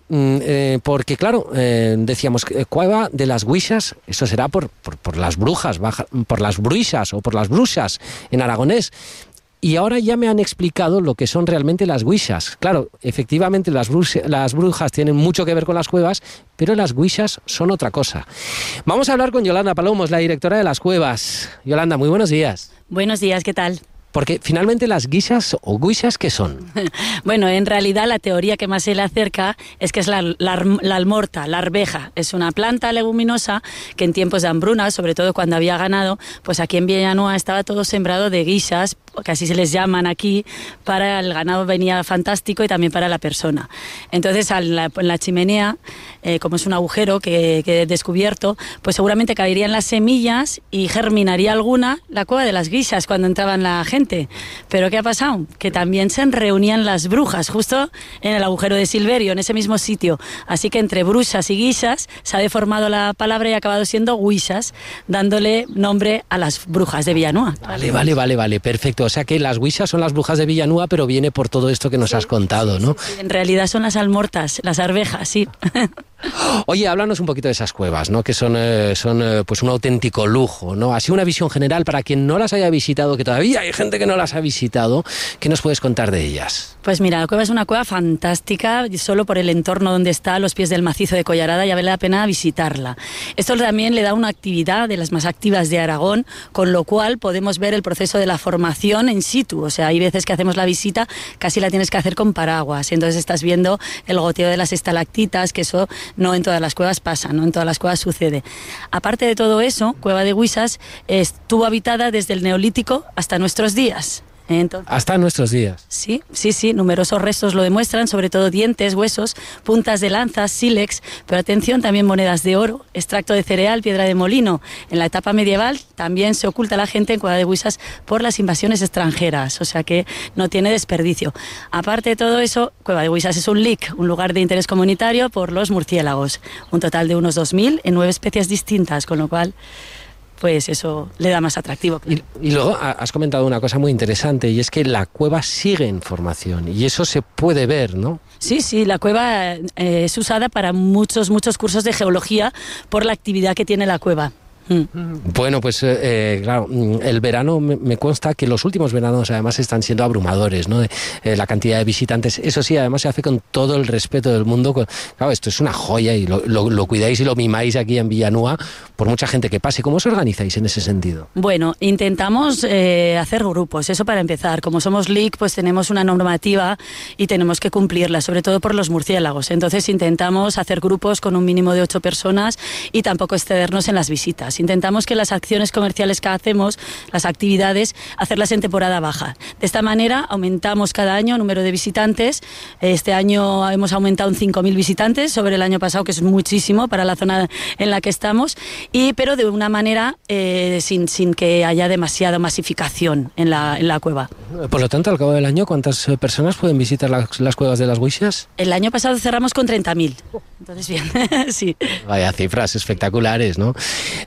eh, porque claro, eh, decíamos, eh, cueva de las Guixas, eso será por, por, por las brujas, baja, por las bruixas o por las bruxas en aragonés. Y ahora ya me han explicado lo que son realmente las Guixas. Claro, efectivamente las, brujas, las brujas tienen mucho que ver con las cuevas, pero las Guixas son otra cosa. Vamos a hablar con Yolanda Palomos, la directora de las cuevas. Yolanda, muy buenos días. Buenos días, ¿qué tal? Porque finalmente las guixas o guixas, ¿qué son? Bueno, en realidad la teoría que más se le acerca es que es la, la, la almorta, la arveja. Es una planta leguminosa que en tiempos de hambruna, sobre todo cuando había ganado, pues aquí en Villanueva estaba todo sembrado de guixas, que así se les llaman aquí, para el ganado venía fantástico y también para la persona. Entonces en la, en la chimenea, eh, como es un agujero que, que he descubierto, pues seguramente caerían las semillas y germinaría alguna la cueva de las guixas cuando entraban la gente. Pero ¿qué ha pasado? Que también se reunían las brujas justo en el agujero de Silverio, en ese mismo sitio. Así que entre bruxas y guixas se ha deformado la palabra y ha acabado siendo guixas, dándole nombre a las brujas de Villanueva. Vale, vale, vale, vale, perfecto. O sea que las guixas son las brujas de Villanueva, pero viene por todo esto que nos sí, has contado, ¿no? Sí, sí, en realidad son las almortas, las arvejas, sí. Oye, háblanos un poquito de esas cuevas, ¿no? Que son, eh, son eh, pues un auténtico lujo, ¿no? Así una visión general para quien no las haya visitado, que todavía hay gente que no las ha visitado. ¿Qué nos puedes contar de ellas? Pues mira, la cueva es una cueva fantástica, solo por el entorno donde está, a los pies del macizo de Collarada, ya vale la pena visitarla. Esto también le da una actividad de las más activas de Aragón, con lo cual podemos ver el proceso de la formación in situ. O sea, hay veces que hacemos la visita, casi la tienes que hacer con paraguas, entonces estás viendo el goteo de las estalactitas, que eso no en todas las cuevas pasa, no en todas las cuevas sucede. Aparte de todo eso, Cueva de Guixas estuvo habitada desde el Neolítico hasta nuestros días. Entonces, hasta nuestros días. Sí, sí, sí, numerosos restos lo demuestran, sobre todo dientes, huesos, puntas de lanzas, sílex, pero atención, también monedas de oro, extracto de cereal, piedra de molino. En la etapa medieval también se oculta la gente en Cueva de Guixas por las invasiones extranjeras, o sea que no tiene desperdicio. Aparte de todo eso, Cueva de Guixas es un L I C, un lugar de interés comunitario por los murciélagos, un total de unos dos mil en nueve especies distintas, con lo cual pues eso le da más atractivo. Y, y luego has comentado una cosa muy interesante, y es que la cueva sigue en formación, y eso se puede ver, ¿no? Sí, sí, la cueva eh, es usada para muchos, muchos cursos de geología por la actividad que tiene la cueva. Bueno, pues eh, claro, el verano me, me consta que los últimos veranos además están siendo abrumadores, ¿no? Eh, la cantidad de visitantes, eso sí, además se hace con todo el respeto del mundo. Claro, esto es una joya y lo, lo, lo cuidáis y lo mimáis aquí en Villanueva por mucha gente que pase. ¿Cómo os organizáis en ese sentido? Bueno, intentamos eh, hacer grupos, eso para empezar. Como somos L I C, pues tenemos una normativa y tenemos que cumplirla, sobre todo por los murciélagos. Entonces intentamos hacer grupos con un mínimo de ocho personas y tampoco excedernos en las visitas. Intentamos que las acciones comerciales que hacemos, las actividades, hacerlas en temporada baja. De esta manera aumentamos cada año el número de visitantes. Este año hemos aumentado en cinco mil visitantes sobre el año pasado, que es muchísimo para la zona en la que estamos, y, pero de una manera eh, sin, sin que haya demasiada masificación en la, en la cueva. Por lo tanto, al cabo del año, ¿cuántas personas pueden visitar las, las cuevas de las Guixas? El año pasado cerramos con treinta mil. Entonces, bien, sí. Vaya cifras espectaculares, ¿no?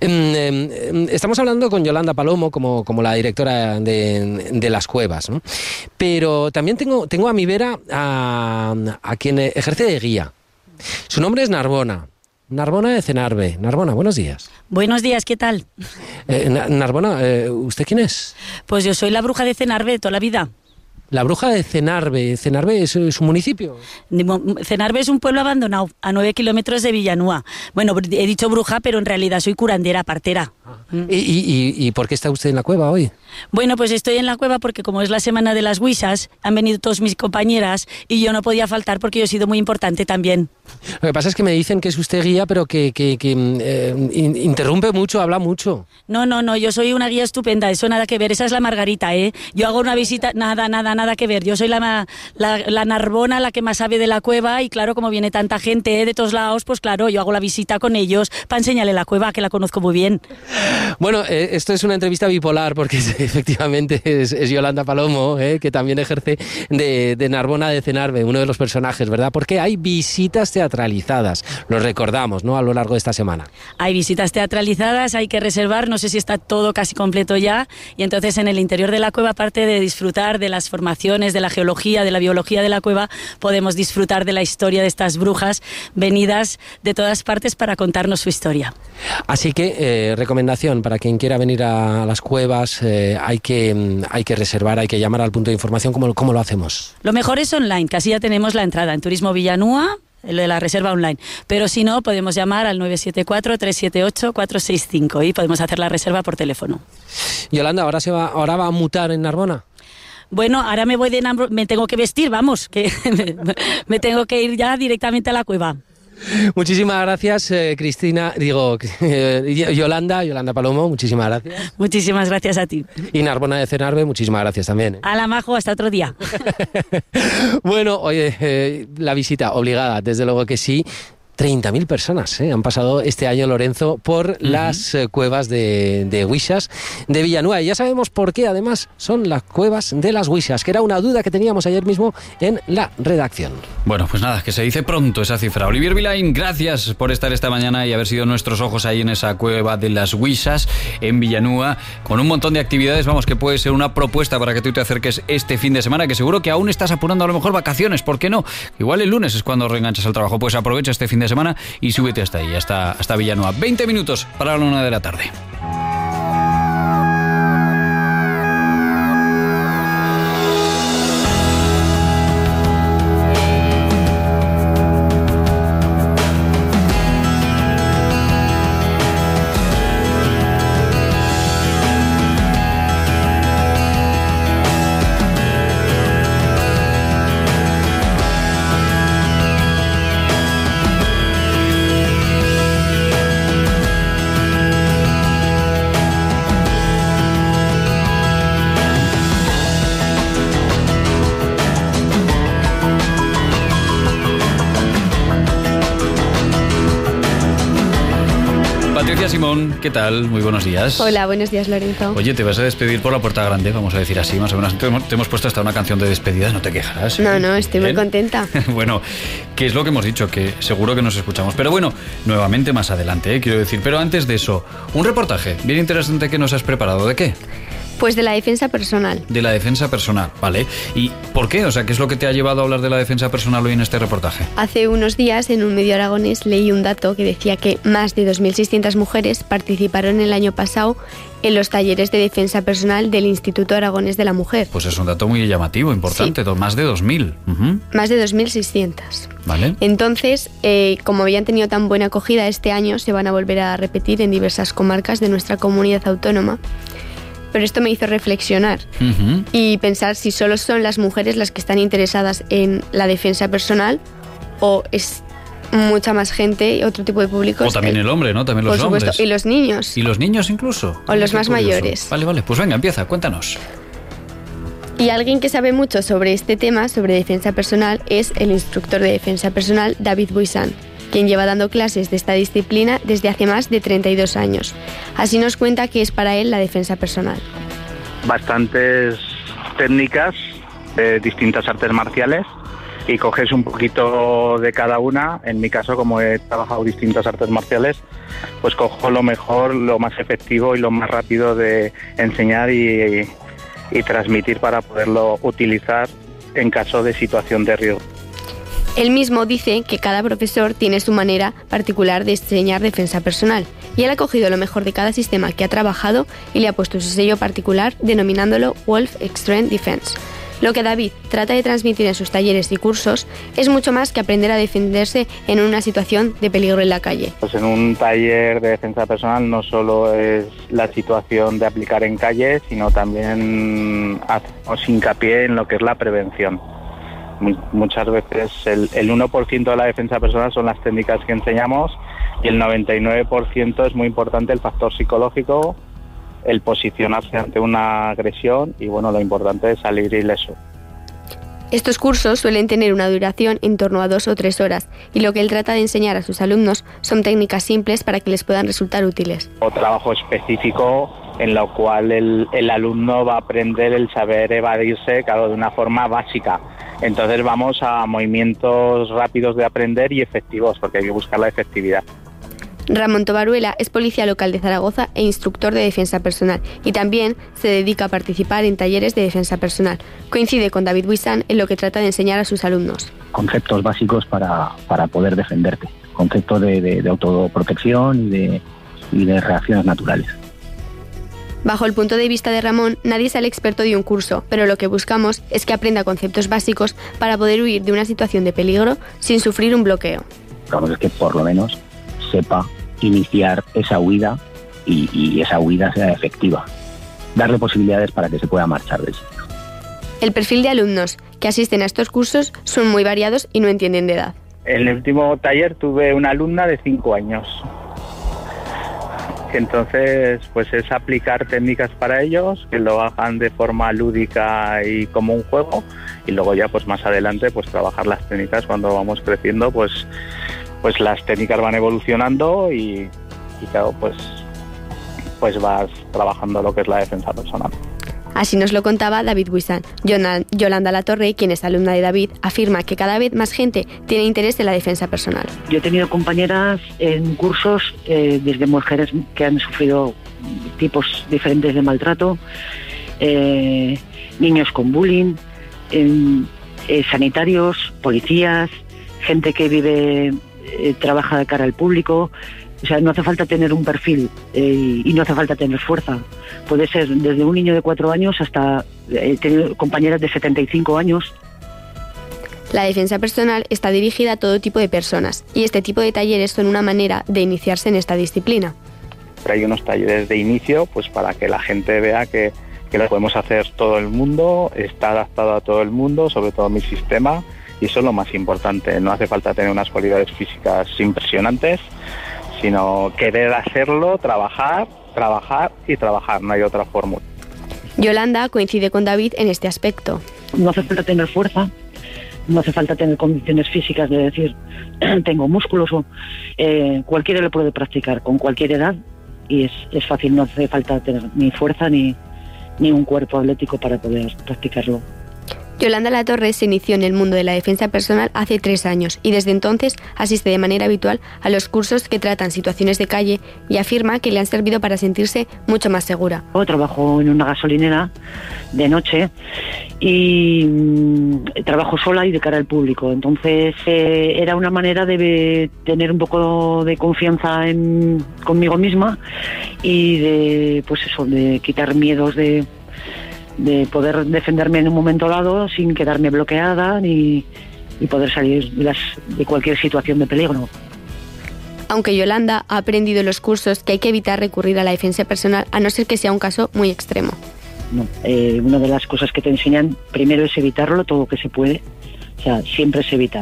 Estamos hablando con Yolanda Palomo como, como la directora de, de las cuevas, ¿no? Pero también tengo, tengo a mi vera a, a quien ejerce de guía. Su nombre es Narbona. Narbona de Cenarbe. Narbona, buenos días. Buenos días, ¿qué tal? Eh, Narbona, eh, ¿usted quién es? Pues yo soy la bruja de Cenarbe de toda la vida. La bruja de Cenarbe. ¿Cenarbe es, es un municipio? Cenarbe es un pueblo abandonado a nueve kilómetros de Villanueva. Bueno, he dicho bruja, pero en realidad soy curandera, partera. ¿Y, y, y por qué está usted en la cueva hoy? Bueno, pues estoy en la cueva porque como es la semana de las Guixas, han venido todas mis compañeras y yo no podía faltar porque yo he sido muy importante también. Lo que pasa es que me dicen que es usted guía, pero que, que, que eh, interrumpe mucho, habla mucho. No, no, no, yo soy una guía estupenda, eso nada que ver, esa es la Margarita, ¿eh? Yo hago una visita, nada, nada, nada que ver, yo soy la, la, la Narbona, la que más sabe de la cueva, y claro, como viene tanta gente de todos lados, pues claro, yo hago la visita con ellos para enseñarle la cueva, que la conozco muy bien. Bueno, eh, esto es una entrevista bipolar, porque efectivamente es, es Yolanda Palomo, eh, que también ejerce de, de Narbona de Cenarbe, uno de los personajes, ¿verdad? Porque hay visitas teatralizadas, lo recordamos, ¿no?, a lo largo de esta semana. Hay visitas teatralizadas, hay que reservar, no sé si está todo casi completo ya, y entonces en el interior de la cueva, aparte de disfrutar de las formaciones formaciones de la geología, de la biología de la cueva, podemos disfrutar de la historia de estas brujas venidas de todas partes para contarnos su historia. Así que, eh, recomendación para quien quiera venir a las cuevas, eh, hay que hay que reservar, hay que llamar al punto de información. ¿Cómo, cómo lo hacemos? Lo mejor es online, casi ya tenemos la entrada en Turismo Villanúa, el de la reserva online. Pero si no, podemos llamar al nueve siete cuatro, tres siete ocho, cuatro seis cinco y podemos hacer la reserva por teléfono. Yolanda, ¿ahora, se va, ahora va a mutar en Narbona? Bueno, ahora me voy de Narbona, me tengo que vestir, vamos, que me tengo que ir ya directamente a la cueva. Muchísimas gracias, eh, Cristina, digo, eh, Yolanda, Yolanda Palomo, muchísimas gracias. Muchísimas gracias a ti. Y Narbona de Cenarbe, muchísimas gracias también. ¿eh? A la Majo, hasta otro día. Bueno, oye, eh, la visita obligada, desde luego que sí. treinta mil personas ¿eh? han pasado este año, Lorenzo, por uh-huh. las eh, cuevas de, de Huixas de Villanueva. Y ya sabemos por qué, además, son las cuevas de las Huixas, que era una duda que teníamos ayer mismo en la redacción. Bueno, pues nada, que se dice pronto esa cifra. Olivier Vilain, gracias por estar esta mañana y haber sido nuestros ojos ahí en esa cueva de las Huixas, en Villanueva, con un montón de actividades. Vamos, que puede ser una propuesta para que tú te acerques este fin de semana, que seguro que aún estás apurando a lo mejor vacaciones, ¿por qué no? Igual el lunes es cuando reenganchas al trabajo, pues aprovecha este fin de semana y súbete hasta ahí, hasta, hasta Villanueva. veinte minutos para la una de la tarde. Simón, ¿qué tal? Muy buenos días. Hola, buenos días, Lorenzo. Oye, te vas a despedir por la puerta grande, vamos a decir así, más o menos. Te hemos, te hemos puesto hasta una canción de despedida, no te quejarás. ¿eh? No, no, estoy ¿Bien? muy contenta. Bueno, ¿qué es lo que hemos dicho? Que seguro que nos escuchamos. Pero bueno, nuevamente más adelante, ¿eh? quiero decir. Pero antes de eso, un reportaje bien interesante que nos has preparado. ¿De qué? Pues de la defensa personal. De la defensa personal, vale. ¿Y por qué? O sea, ¿qué es lo que te ha llevado a hablar de la defensa personal hoy en este reportaje? Hace unos días, en un medio aragonés, leí un dato que decía que más de dos mil seiscientas mujeres participaron el año pasado en los talleres de defensa personal del Instituto Aragonés de la Mujer. Pues es un dato muy llamativo, importante, sí. Más de dos mil. Uh-huh. Más de dos mil seiscientas. Vale. Entonces, eh, como habían tenido tan buena acogida este año, se van a volver a repetir en diversas comarcas de nuestra comunidad autónoma. Pero esto me hizo reflexionar uh-huh. y pensar si solo son las mujeres las que están interesadas en la defensa personal o es mucha más gente, otro tipo de público. O también el hombre, ¿no? También los por supuesto. hombres. Y los niños. ¿Y los niños incluso? O los Qué más curioso. mayores. Vale, vale. Pues venga, empieza, cuéntanos. Y alguien que sabe mucho sobre este tema, sobre defensa personal, es el instructor de defensa personal David Buisan, quien lleva dando clases de esta disciplina desde hace más de treinta y dos años. Así nos cuenta qué es para él la defensa personal. Bastantes técnicas de distintas artes marciales y coges un poquito de cada una. En mi caso, como he trabajado distintas artes marciales, pues cojo lo mejor, lo más efectivo y lo más rápido de enseñar y, y transmitir para poderlo utilizar en caso de situación de riesgo. Él mismo dice que cada profesor tiene su manera particular de enseñar defensa personal y él ha cogido lo mejor de cada sistema que ha trabajado y le ha puesto su sello particular denominándolo Wolf Extreme Defense. Lo que David trata de transmitir en sus talleres y cursos es mucho más que aprender a defenderse en una situación de peligro en la calle. Pues en un taller de defensa personal no solo es la situación de aplicar en calle, sino también hacemos hincapié en lo que es la prevención. Muchas veces el, el uno por ciento de la defensa personal son las técnicas que enseñamos y el noventa y nueve por ciento es muy importante el factor psicológico, el posicionarse ante una agresión y bueno, lo importante es salir ileso. Estos cursos suelen tener una duración en torno a dos o tres horas y lo que él trata de enseñar a sus alumnos son técnicas simples para que les puedan resultar útiles. O trabajo específico en lo cual el, el alumno va a aprender el saber evadirse, claro, de una forma básica. Entonces vamos a movimientos rápidos de aprender y efectivos, porque hay que buscar la efectividad. Ramón Tobaruela es policía local de Zaragoza e instructor de defensa personal y también se dedica a participar en talleres de defensa personal. Coincide con David Buisan en lo que trata de enseñar a sus alumnos. Conceptos básicos para, para poder defenderte, conceptos de, de, de autoprotección y de, y de reacciones naturales. Bajo el punto de vista de Ramón, nadie sale experto de un curso, pero lo que buscamos es que aprenda conceptos básicos para poder huir de una situación de peligro sin sufrir un bloqueo. Vamos, es que por lo menos sepa iniciar esa huida y, y esa huida sea efectiva. Darle posibilidades para que se pueda marchar de sitio. El perfil de alumnos que asisten a estos cursos son muy variados y no entienden de edad. En el último taller tuve una alumna de cinco años. Entonces, pues es aplicar técnicas para ellos, que lo hagan de forma lúdica y como un juego, y luego ya pues más adelante pues trabajar las técnicas. Cuando vamos creciendo, pues pues las técnicas van evolucionando y, y claro, pues, pues vas trabajando lo que es la defensa personal. Así nos lo contaba David Buisan. Yolanda Latorre, quien es alumna de David, afirma que cada vez más gente tiene interés en la defensa personal. Yo he tenido compañeras en cursos, eh, desde mujeres que han sufrido tipos diferentes de maltrato, eh, niños con bullying, eh, eh, sanitarios, policías, gente que vive, eh, trabaja de cara al público. O sea, no hace falta tener un perfil eh, y no hace falta tener fuerza. Puede ser desde un niño de cuatro años hasta eh, tener compañeras de setenta y cinco años. La defensa personal está dirigida a todo tipo de personas y este tipo de talleres son una manera de iniciarse en esta disciplina. Hay unos talleres de inicio pues para que la gente vea que, que lo podemos hacer todo el mundo, está adaptado a todo el mundo, sobre todo mi sistema, y eso es lo más importante. No hace falta tener unas cualidades físicas impresionantes, sino querer hacerlo, trabajar, trabajar y trabajar, no hay otra fórmula. Yolanda coincide con David en este aspecto. No hace falta tener fuerza, no hace falta tener condiciones físicas de decir, tengo músculos, o eh, cualquiera lo puede practicar con cualquier edad y es, es fácil, no hace falta tener ni fuerza ni, ni un cuerpo atlético para poder practicarlo. Yolanda Latorre se inició en el mundo de la defensa personal hace tres años y desde entonces asiste de manera habitual a los cursos que tratan situaciones de calle y afirma que le han servido para sentirse mucho más segura. Yo trabajo en una gasolinera de noche y mmm, trabajo sola y de cara al público, entonces eh, era una manera de tener un poco de confianza en, conmigo misma y de, pues eso, de quitar miedos de... de poder defenderme en un momento dado sin quedarme bloqueada ni, y poder salir de, las, de cualquier situación de peligro. Aunque Yolanda ha aprendido en los cursos que hay que evitar recurrir a la defensa personal a no ser que sea un caso muy extremo. No, eh, una de las cosas que te enseñan primero es evitarlo todo lo que se puede, o sea, siempre es evitar.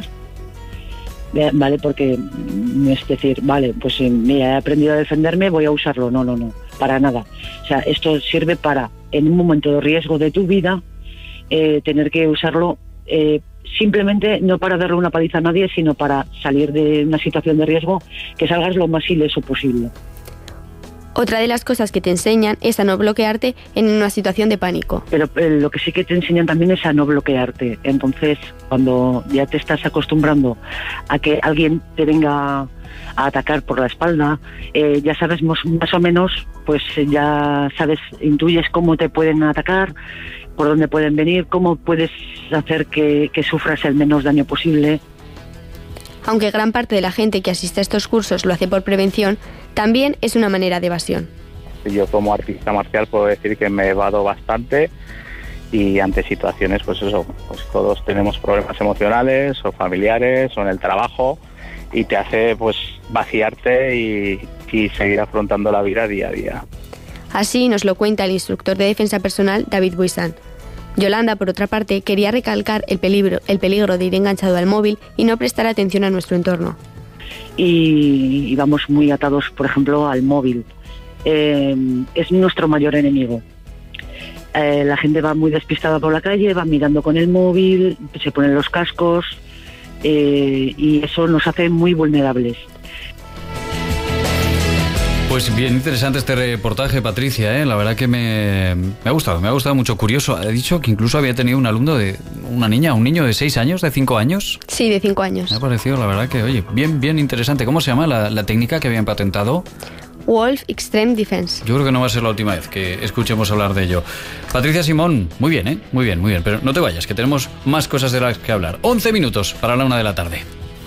Vale, porque no es decir, vale, pues mira, he aprendido a defenderme, voy a usarlo. No, no, no, para nada. O sea, esto sirve para, en un momento de riesgo de tu vida, eh, tener que usarlo eh, simplemente no para darle una paliza a nadie, sino para salir de una situación de riesgo, que salgas lo más ileso posible. Otra de las cosas que te enseñan es a no bloquearte en una situación de pánico. Pero eh, lo que sí que te enseñan también es a no bloquearte. Entonces, cuando ya te estás acostumbrando a que alguien te venga a atacar por la espalda, eh, ya sabes más o menos, pues ya sabes, intuyes cómo te pueden atacar, por dónde pueden venir, cómo puedes hacer que, que sufras el menos daño posible. Aunque gran parte de la gente que asiste a estos cursos lo hace por prevención, también es una manera de evasión. Yo como artista marcial puedo decir que me evado bastante y ante situaciones, pues eso, pues todos tenemos problemas emocionales o familiares o en el trabajo y te hace pues vaciarte y, y seguir afrontando la vida día a día. Así nos lo cuenta el instructor de defensa personal David Buisan. Yolanda, por otra parte, quería recalcar el peligro, el peligro de ir enganchado al móvil y no prestar atención a nuestro entorno. Y, y vamos muy atados, por ejemplo, al móvil. Eh, es nuestro mayor enemigo. Eh, la gente va muy despistada por la calle, va mirando con el móvil, se ponen los cascos eh, y eso nos hace muy vulnerables. Pues bien interesante este reportaje, Patricia, ¿eh? La verdad que me, me ha gustado, me ha gustado mucho. Curioso, ha dicho que incluso había tenido un alumno de una niña, un niño de seis años, de cinco años. Sí, de cinco años. Me ha parecido, la verdad, que, oye, bien, bien interesante. ¿Cómo se llama la, la técnica que habían patentado? Wolf Extreme Defense. Yo creo que no va a ser la última vez que escuchemos hablar de ello. Patricia Simón, muy bien, ¿eh? Muy bien, muy bien. Pero no te vayas, que tenemos más cosas de las que hablar. once minutos para la una de la tarde.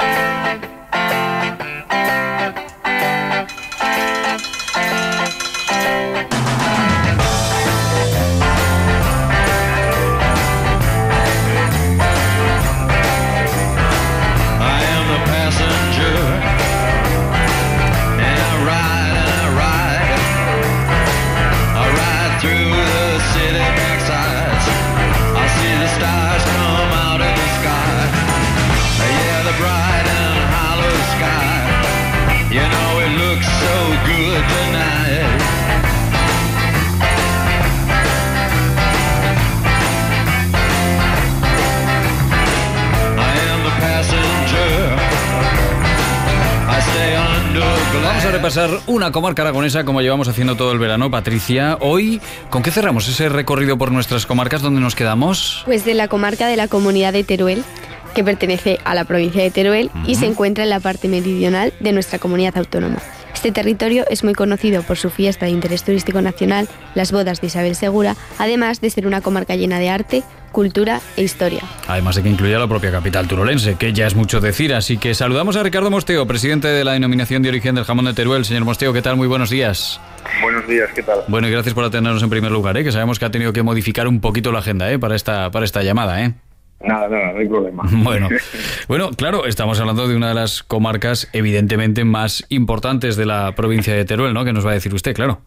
Vamos a repasar una comarca aragonesa como llevamos haciendo todo el verano, Patricia. Hoy, ¿con qué cerramos ese recorrido por nuestras comarcas? ¿Dónde nos quedamos? Pues de la comarca de la Comunidad de Teruel, que pertenece a la provincia de Teruel uh-huh. y se encuentra en la parte meridional de nuestra comunidad autónoma. Este territorio es muy conocido por su fiesta de interés turístico nacional, las bodas de Isabel Segura, además de ser una comarca llena de arte, cultura e historia. Además de que incluye a la propia capital turolense, que ya es mucho decir, así que saludamos a Ricardo Mosteo, presidente de la denominación de origen del jamón de Teruel. Señor Mosteo, ¿qué tal? Muy buenos días. Buenos días, ¿qué tal? Bueno, y gracias por atendernos en primer lugar, ¿eh? Que sabemos que ha tenido que modificar un poquito la agenda, ¿eh? para esta, para esta llamada, ¿eh? Nada, nada, no hay problema. Bueno, bueno, claro, estamos hablando de una de las comarcas evidentemente más importantes de la provincia de Teruel, ¿no? ¿Qué nos va a decir usted, claro?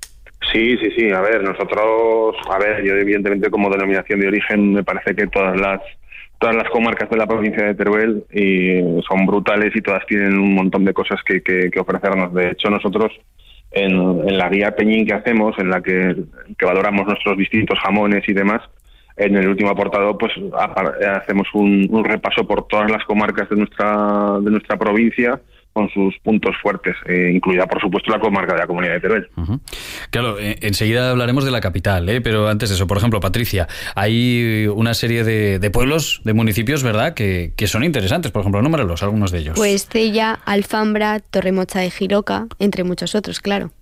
Sí, sí, sí. A ver, nosotros, a ver, yo evidentemente como denominación de origen me parece que todas las todas las comarcas de la provincia de Teruel y son brutales y todas tienen un montón de cosas que, que, que ofrecernos. De hecho, nosotros en, en la guía Peñín que hacemos, en la que, que valoramos nuestros distintos jamones y demás, en el último apartado pues hacemos un, un repaso por todas las comarcas de nuestra de nuestra provincia con sus puntos fuertes, eh, incluida por supuesto la comarca de la Comunidad de Teruel. Uh-huh. Claro, eh, enseguida hablaremos de la capital, ¿eh? Pero antes de eso, por ejemplo, Patricia, hay una serie de, de pueblos, de municipios, ¿verdad?, que, que son interesantes. Por ejemplo, nómbralos, algunos de ellos. Pues Cella, Alfambra, Torremocha de Jiroca, entre muchos otros, claro.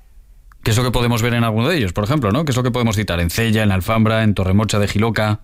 ¿Qué es lo que podemos ver en alguno de ellos, por ejemplo, ¿no? ¿Qué es lo que podemos citar? En Cella, en Alfambra, en Torremocha de Jiloca.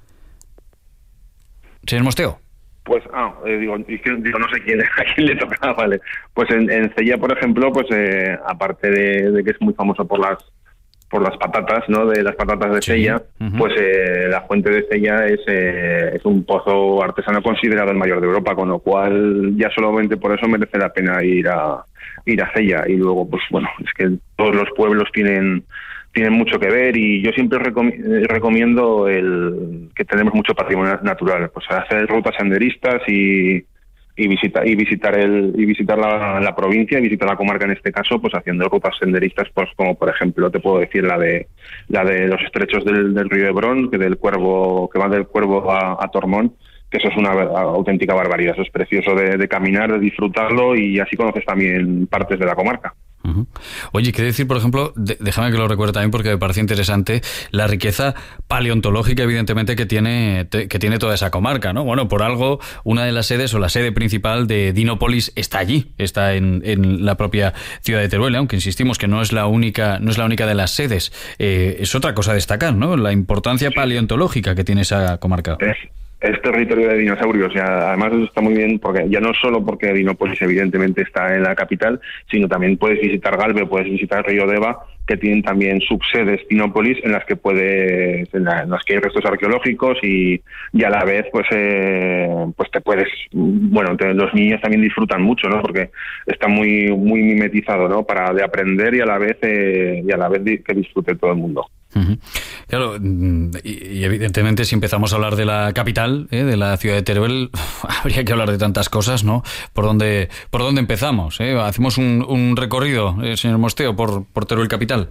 Señor Mosteo. Pues, ah, eh, digo, digo, no sé quién, a quién le toca, vale. Pues en, en Cella, por ejemplo, pues eh, aparte de, de que es muy famoso por las por las patatas, ¿no? De las patatas de sí. Cella, uh-huh. pues eh, la fuente de Cella es eh, es un pozo artesano considerado el mayor de Europa, con lo cual ya solamente por eso merece la pena ir a ir a Cella. Y luego, pues bueno, es que todos los pueblos tienen tienen mucho que ver y yo siempre recom- recomiendo el que tenemos mucho patrimonio natural, pues hacer rutas senderistas y y visitar y visitar el y visitar la, la provincia y visitar la comarca en este caso, pues haciendo rutas senderistas, pues como por ejemplo te puedo decir la de la de los estrechos del, del río Hebrón, que del Cuervo que va del Cuervo a, a Tormón, que eso es una auténtica barbaridad. Eso es precioso de, de caminar, de disfrutarlo y así conoces también partes de la comarca. Uh-huh. Oye, qué decir, por ejemplo, de, déjame que lo recuerde también porque me parece interesante la riqueza paleontológica, evidentemente, que tiene te, que tiene toda esa comarca, ¿no? Bueno, por algo, una de las sedes o la sede principal de Dinópolis está allí, está en, en la propia ciudad de Teruel, aunque insistimos que no es la única, no es la única de las sedes. Eh, es otra cosa a destacar, ¿no? La importancia paleontológica que tiene esa comarca. Es. Es territorio de dinosaurios, y además eso está muy bien, porque ya no solo porque Dinópolis evidentemente está en la capital, sino también puedes visitar Galve, puedes visitar Río Deva, que tienen también subsedes Dinópolis en las que puedes, en, la, en las que hay restos arqueológicos y, y a la vez pues eh, pues te puedes, bueno, te, los niños también disfrutan mucho, ¿no? Porque está muy muy mimetizado, ¿no? Para de aprender y a la vez eh, y a la vez que disfrute todo el mundo. Uh-huh. Claro, y, y evidentemente si empezamos a hablar de la capital, ¿eh? de la ciudad de Teruel, habría que hablar de tantas cosas, ¿no? ¿Por dónde, por dónde empezamos? ¿eh? ¿Hacemos un, un recorrido, eh, señor Mosteo, por, por Teruel capital?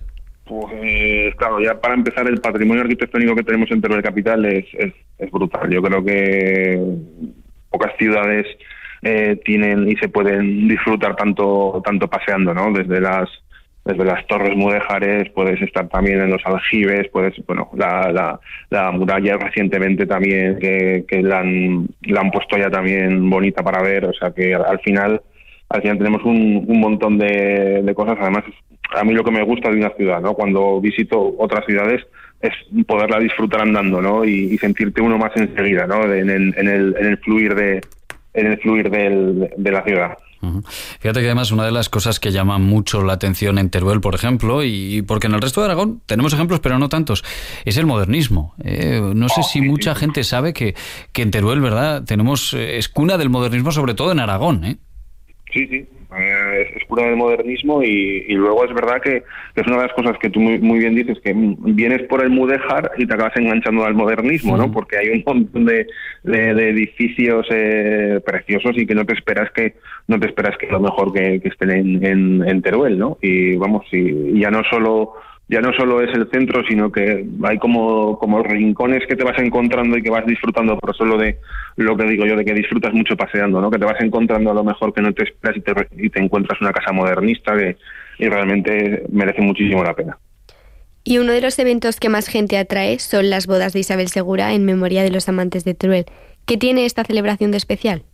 Pues claro, ya para empezar, el patrimonio arquitectónico que tenemos en Teruel capital es, es, es brutal. Yo creo que pocas ciudades eh, tienen y se pueden disfrutar tanto tanto paseando, ¿no? Desde las desde las Torres Mudéjares, puedes estar también en los aljibes, puedes, bueno, la, la, la muralla recientemente también, que, que la, han, la han puesto ya también bonita para ver, o sea que al final, al final tenemos un, un montón de, de cosas. Además, a mí lo que me gusta de una ciudad, ¿no? Cuando visito otras ciudades, es poderla disfrutar andando, ¿no? Y, y sentirte uno más enseguida, ¿no? En el, en el, en el fluir de, en el fluir del, de la ciudad. Uh-huh. Fíjate que además una de las cosas que llama mucho la atención en Teruel, por ejemplo, y porque en el resto de Aragón tenemos ejemplos pero no tantos, es el modernismo. Eh, no sé si mucha gente sabe que, que en Teruel, ¿verdad?, tenemos, es cuna del modernismo, sobre todo en Aragón, ¿eh? Sí, sí, es, es cuna del modernismo y, y luego es verdad que, que es una de las cosas que tú muy, muy bien dices, que vienes por el Mudéjar y te acabas enganchando al modernismo, ¿no? Porque hay un montón de, de, de edificios eh, preciosos y que no te esperas que no te esperas que lo mejor que, que estén en, en, en Teruel, ¿no? Y vamos, y ya no solo ya no solo es el centro, sino que hay como, como rincones que te vas encontrando y que vas disfrutando, pero solo de lo que digo yo, de que disfrutas mucho paseando, ¿no? Que te vas encontrando a lo mejor que no te esperas y te, y te encuentras una casa modernista que y realmente merece muchísimo la pena. Y uno de los eventos que más gente atrae son las bodas de Isabel Segura en memoria de los amantes de Teruel. ¿Qué tiene esta celebración de especial?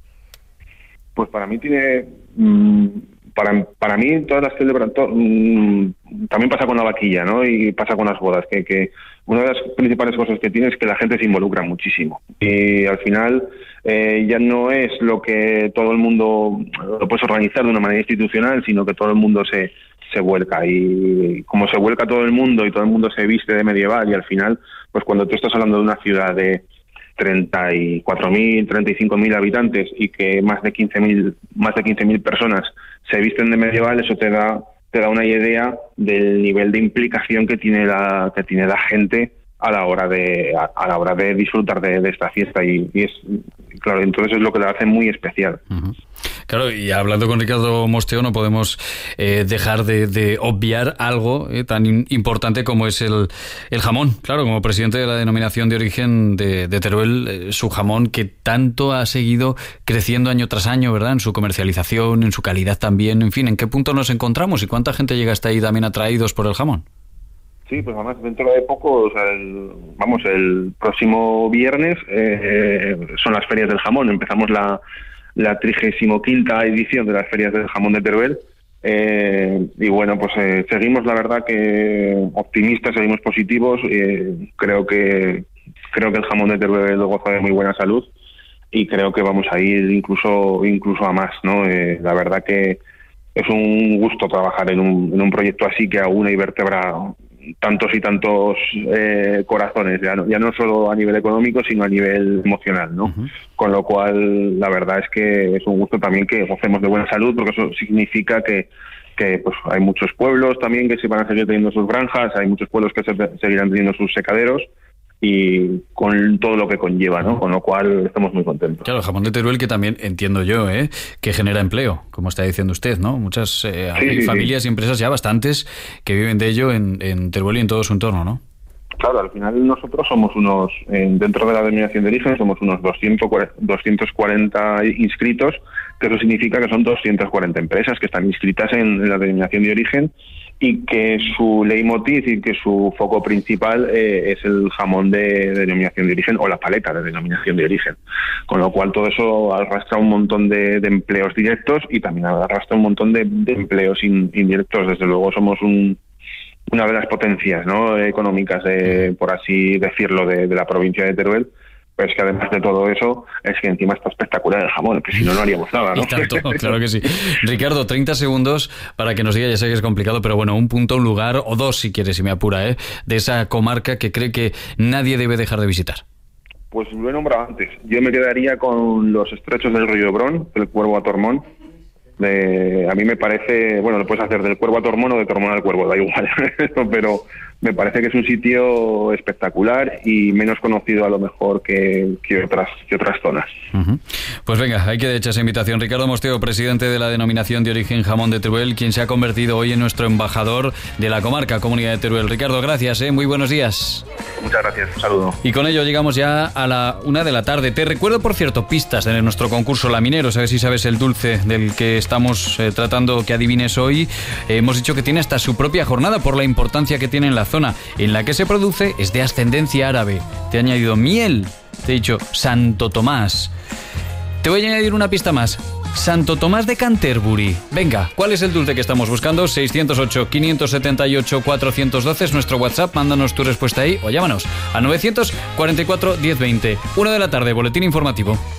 Pues para mí tiene... Mmm, Para, para mí todas las celebraciones, también pasa con la vaquilla, ¿no? Y pasa con las bodas, que, que una de las principales cosas que tiene es que la gente se involucra muchísimo. Y al final eh, ya no es lo que todo el mundo lo puedes organizar de una manera institucional, sino que todo el mundo se, se vuelca. Y como se vuelca todo el mundo y todo el mundo se viste de medieval, y al final, pues cuando tú estás hablando de una ciudad de treinta y cuatro mil, treinta y cinco mil habitantes y que más de quince mil más de quince mil personas se visten de medieval, eso te da te da una idea del nivel de implicación que tiene la que tiene la gente a la hora de a, a la hora de disfrutar de, de esta fiesta y, y es claro, entonces es lo que la hace muy especial. Uh-huh. Claro, y hablando con Ricardo Mosteo no podemos eh, dejar de, de obviar algo eh, tan in, importante como es el, el jamón. Claro, como presidente de la denominación de origen de, de Teruel, eh, su jamón que tanto ha seguido creciendo año tras año, ¿verdad? En su comercialización, en su calidad también, en fin, ¿en qué punto nos encontramos y cuánta gente llega hasta ahí también atraídos por el jamón? Sí, pues además dentro de poco, o sea, el, vamos, el próximo viernes eh, son las ferias del jamón. Empezamos la la trigésimo quinta edición de las ferias del jamón de Teruel eh, y bueno, pues eh, seguimos la verdad que optimistas, seguimos positivos. Eh, creo que creo que el jamón de Teruel goza de muy buena salud y creo que vamos a ir incluso incluso a más, ¿no? Eh, la verdad que es un gusto trabajar en un, en un proyecto así que aúna y vertebra tantos y tantos eh, corazones, ya no, ya no solo a nivel económico, sino a nivel emocional, ¿no? Uh-huh. Con lo cual, la verdad es que es un gusto también que gocemos de buena salud, porque eso significa que, que pues hay muchos pueblos también que se van a seguir teniendo sus granjas, hay muchos pueblos que se seguirán teniendo sus secaderos, y con todo lo que conlleva, ¿no? Con lo cual estamos muy contentos. Claro, el jamón de Teruel que también entiendo yo, ¿eh? Que genera empleo, como está diciendo usted, ¿no? Muchas eh, sí, hay sí, familias sí. y empresas ya bastantes que viven de ello en, en Teruel y en todo su entorno, ¿no? Claro, al final nosotros somos unos, eh, dentro de la denominación de origen, somos unos doscientos cuarenta inscritos, que eso significa que son doscientas cuarenta empresas que están inscritas en, en la denominación de origen y que su leitmotiv y que su foco principal eh, es el jamón de, de denominación de origen o la paleta de denominación de origen. Con lo cual todo eso arrastra un montón de, de empleos directos y también arrastra un montón de, de empleos in, indirectos. Desde luego somos un, una de las potencias, ¿no?, económicas, de, por así decirlo, de, de la provincia de Teruel. Pero es que además de todo eso, es que encima está espectacular el jamón, que si no, no haríamos nada, ¿no? Y tanto, claro que sí. Ricardo, treinta segundos para que nos diga, ya sé que es complicado, pero bueno, un punto, un lugar, o dos si quieres, si me apura, ¿eh?, de esa comarca que cree que nadie debe dejar de visitar. Pues lo he nombrado antes. Yo me quedaría con los estrechos del río Hebrón, del Cuervo a Tormón. De, a mí me parece, bueno, lo puedes hacer del Cuervo a Tormón o de Tormón al Cuervo, da igual, pero me parece que es un sitio espectacular y menos conocido a lo mejor que, que otras que otras zonas. Uh-huh. Pues venga, hay que echar esa invitación. Ricardo Mosteo, presidente de la denominación de origen Jamón de Teruel, quien se ha convertido hoy en nuestro embajador de la comarca Comunidad de Teruel. Ricardo, gracias, ¿eh? Muy buenos días. Muchas gracias, un saludo. Y con ello llegamos ya a la una de la tarde. Te recuerdo, por cierto, pistas de nuestro concurso Laminero. Sabes si sabes el dulce del que estamos eh, tratando que adivines hoy. Eh, hemos dicho que tiene hasta su propia jornada por la importancia que tiene en la zona en la que se produce. Es de ascendencia árabe. Te he añadido miel. Te he dicho Santo Tomás. Te voy a añadir una pista más. Santo Tomás de Canterbury. Venga, ¿cuál es el dulce que estamos buscando? seis cero ocho, cinco siete ocho, cuatro uno dos es nuestro WhatsApp. Mándanos tu respuesta ahí o llámanos a novecientos cuarenta y cuatro, diez veinte. Una de la tarde, boletín informativo.